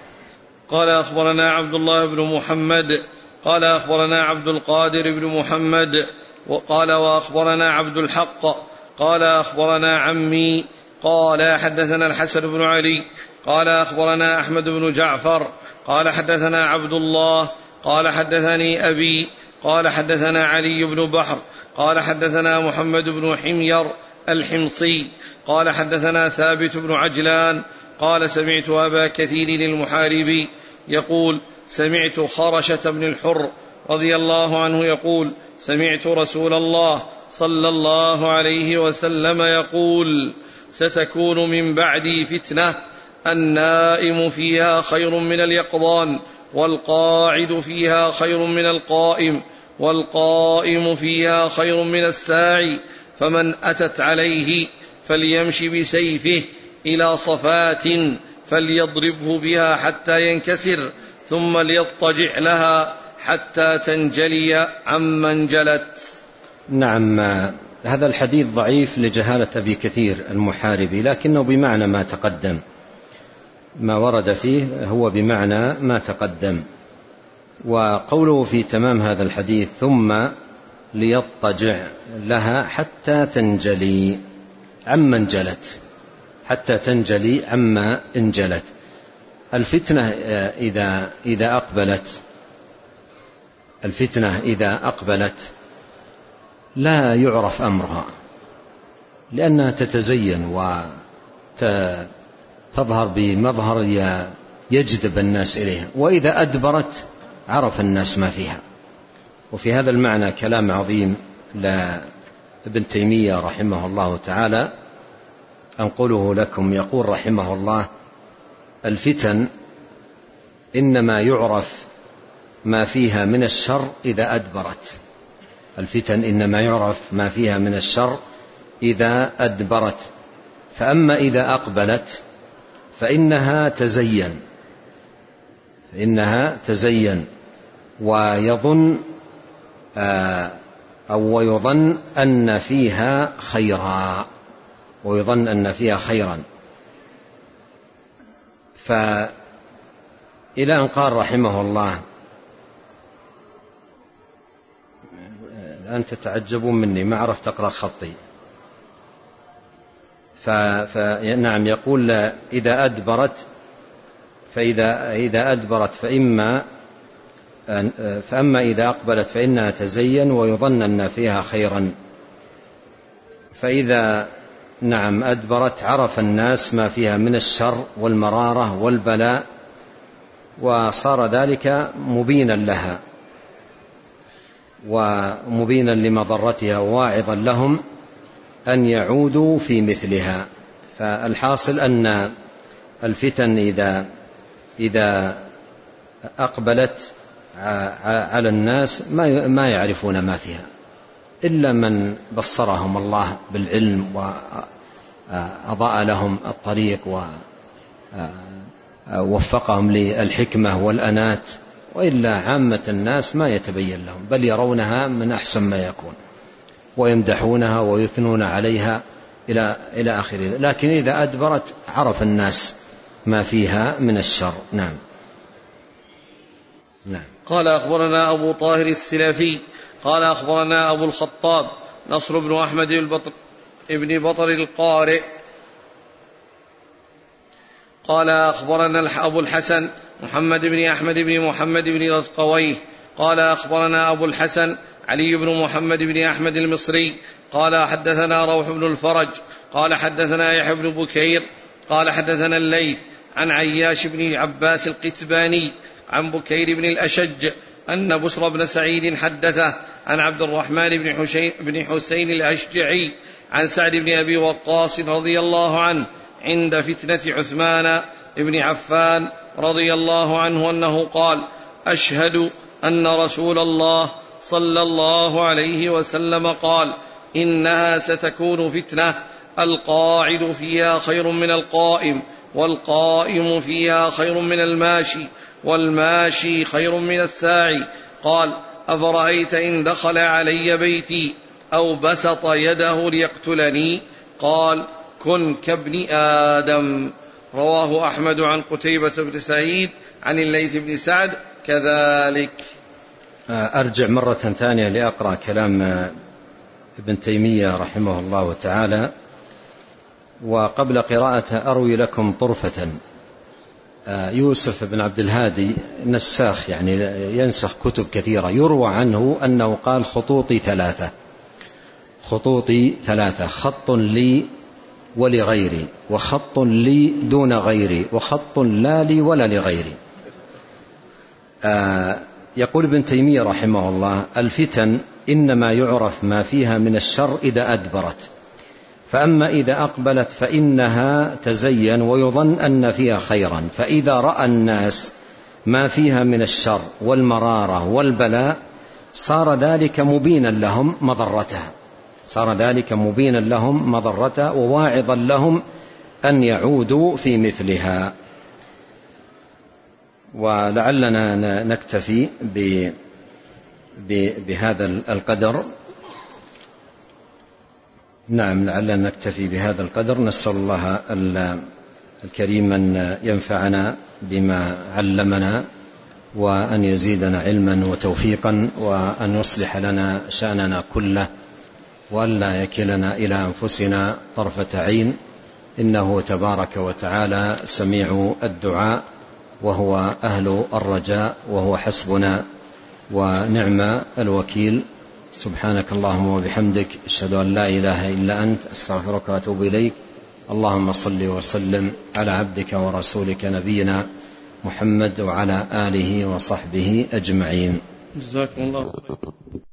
قال أخبرنا عبد الله بن محمد قال أخبرنا عبد القادر بن محمد وقال وأخبرنا عبد الحق قال أخبرنا عمي قال حدثنا الحسن بن علي قال أخبرنا أحمد بن جعفر قال حدثنا عبد الله قال حدثني أبي قال حدثنا علي بن بحر قال حدثنا محمد بن حمير الحمصي قال حدثنا ثابت بن عجلان قال سمعت أبا كثير المحاربي يقول سمعت خرشة بن الحر رضي الله عنه يقول سمعت رسول الله صلى الله عليه وسلم يقول ستكون من بعدي فتنة النائم فيها خير من اليقظان والقاعد فيها خير من القائم والقائم فيها خير من الساعي فمن أتت عليه فليمش بسيفه إلى صفات فليضربه بها حتى ينكسر ثم ليضطجع لها حتى تنجلي عمن جلت. نعم. هذا الحديث ضعيف لجهالة أبي كثير المحاربي، لكنه بمعنى ما تقدم، ما ورد فيه هو بمعنى ما تقدم. وقوله في تمام هذا الحديث ثم ليضطجع لها حتى تنجلي عمن جلت، حتى تنجلي عما انجلت. الفتنة إذا إذا أقبلت الفتنة إذا أقبلت لا يعرف أمرها، لأنها تتزين وتظهر بمظهر يجذب الناس إليها، وإذا أدبرت عرف الناس ما فيها. وفي هذا المعنى كلام عظيم لابن تيمية رحمه الله تعالى أنقله لكم. يقول رحمه الله الفتن إنما يعرف ما فيها من الشر إذا أدبرت. الفتن إنما يعرف ما فيها من الشر إذا أدبرت، فأما إذا أقبلت فإنها تزين فإنها تزين ويظن أو ويظن أن فيها خيرا ويظن أن فيها خيرا فإلى أن قال رحمه الله: الآن تتعجبون مني ما عرفت أقرأ خطي. فنعم يقول: إذا أدبرت فإذا إذا أدبرت فإما فأما إذا أقبلت فإنها تزين ويظن أن فيها خيرا. فإذا نعم أدبرت عرف الناس ما فيها من الشر والمرارة والبلاء، وصار ذلك مبينا لها ومبينا لمضرتها وواعظا لهم أن يعودوا في مثلها. فالحاصل أن الفتن إذا إذا أقبلت على الناس ما يعرفون ما فيها إلا من بصرهم الله بالعلم وأضاء لهم الطريق ووفقهم للحكمة والأنات، وإلا عامة الناس ما يتبين لهم، بل يرونها من أحسن ما يكون ويمدحونها ويثنون عليها إلى إلى آخره. لكن إذا أدبرت عرف الناس ما فيها من الشر. نعم. نعم. قال: أخبرنا أبو طاهر السلفي قال: أخبرنا أبو الخطاب نصر بن أحمد البطر ابن بطر القارئ قال: أخبرنا أبو الحسن محمد بن أحمد بن محمد بن رزقويه قال: أخبرنا أبو الحسن علي بن محمد بن أحمد المصري قال: حدثنا روح بن الفرج قال: حدثنا يحيى بن بكير قال: حدثنا الليث عن عياش بن عباس القتباني عن بكير بن الأشج أن بسر بن سعيد حدثه عن عبد الرحمن بن حسين, بن حسين الأشجعي عن سعد بن أبي وقاص رضي الله عنه عند فتنة عثمان بن عفان رضي الله عنه أنه قال: أشهد أن رسول الله صلى الله عليه وسلم قال: إنها ستكون فتنة القاعد فيها خير من القائم، والقائم فيها خير من الماشي، والماشي خير من الساعي. قال: أفرأيت إن دخل علي بيتي أو بسط يده ليقتلني؟ قال: كن كابن آدم. رواه أحمد عن قتيبة بن سعيد عن الليث بن سعد كذلك. أرجع مرة ثانية لأقرأ كلام ابن تيمية رحمه الله تعالى. وقبل قراءته أروي لكم طرفة. يوسف بن عبد الهادي نساخ، يعني ينسخ كتب كثيرة. يروى عنه أنه قال: خطوطي ثلاثة، خطوطي ثلاثة، خط لي ولغيري، وخط لي دون غيري، وخط لا لي ولا لغيري. آه يقول ابن تيمية رحمه الله: الفتن إنما يعرف ما فيها من الشر إذا أدبرت، فأما إذا أقبلت فإنها تزين ويظن أن فيها خيرا، فإذا رأى الناس ما فيها من الشر والمرارة والبلاء صار ذلك مبينا لهم مضرتها، صار ذلك مبينا لهم مضرتها وواعظا لهم أن يعودوا في مثلها. ولعلنا نكتفي بهذا القدر. نعم، لعلنا نكتفي بهذا القدر. نسأل الله الكريم أن ينفعنا بما علمنا، وأن يزيدنا علما وتوفيقا، وأن يصلح لنا شأننا كله، وأن لا يكلنا إلى أنفسنا طرفة عين، إنه تبارك وتعالى سميع الدعاء، وهو أهل الرجاء، وهو حسبنا ونعم الوكيل. سبحانك اللهم وبحمدك، أشهد أن لا إله إلا أنت، أستغفرك وأتوب إليك. اللهم صل وسلم على عبدك ورسولك نبينا محمد وعلى آله وصحبه أجمعين. جزاكم الله خير.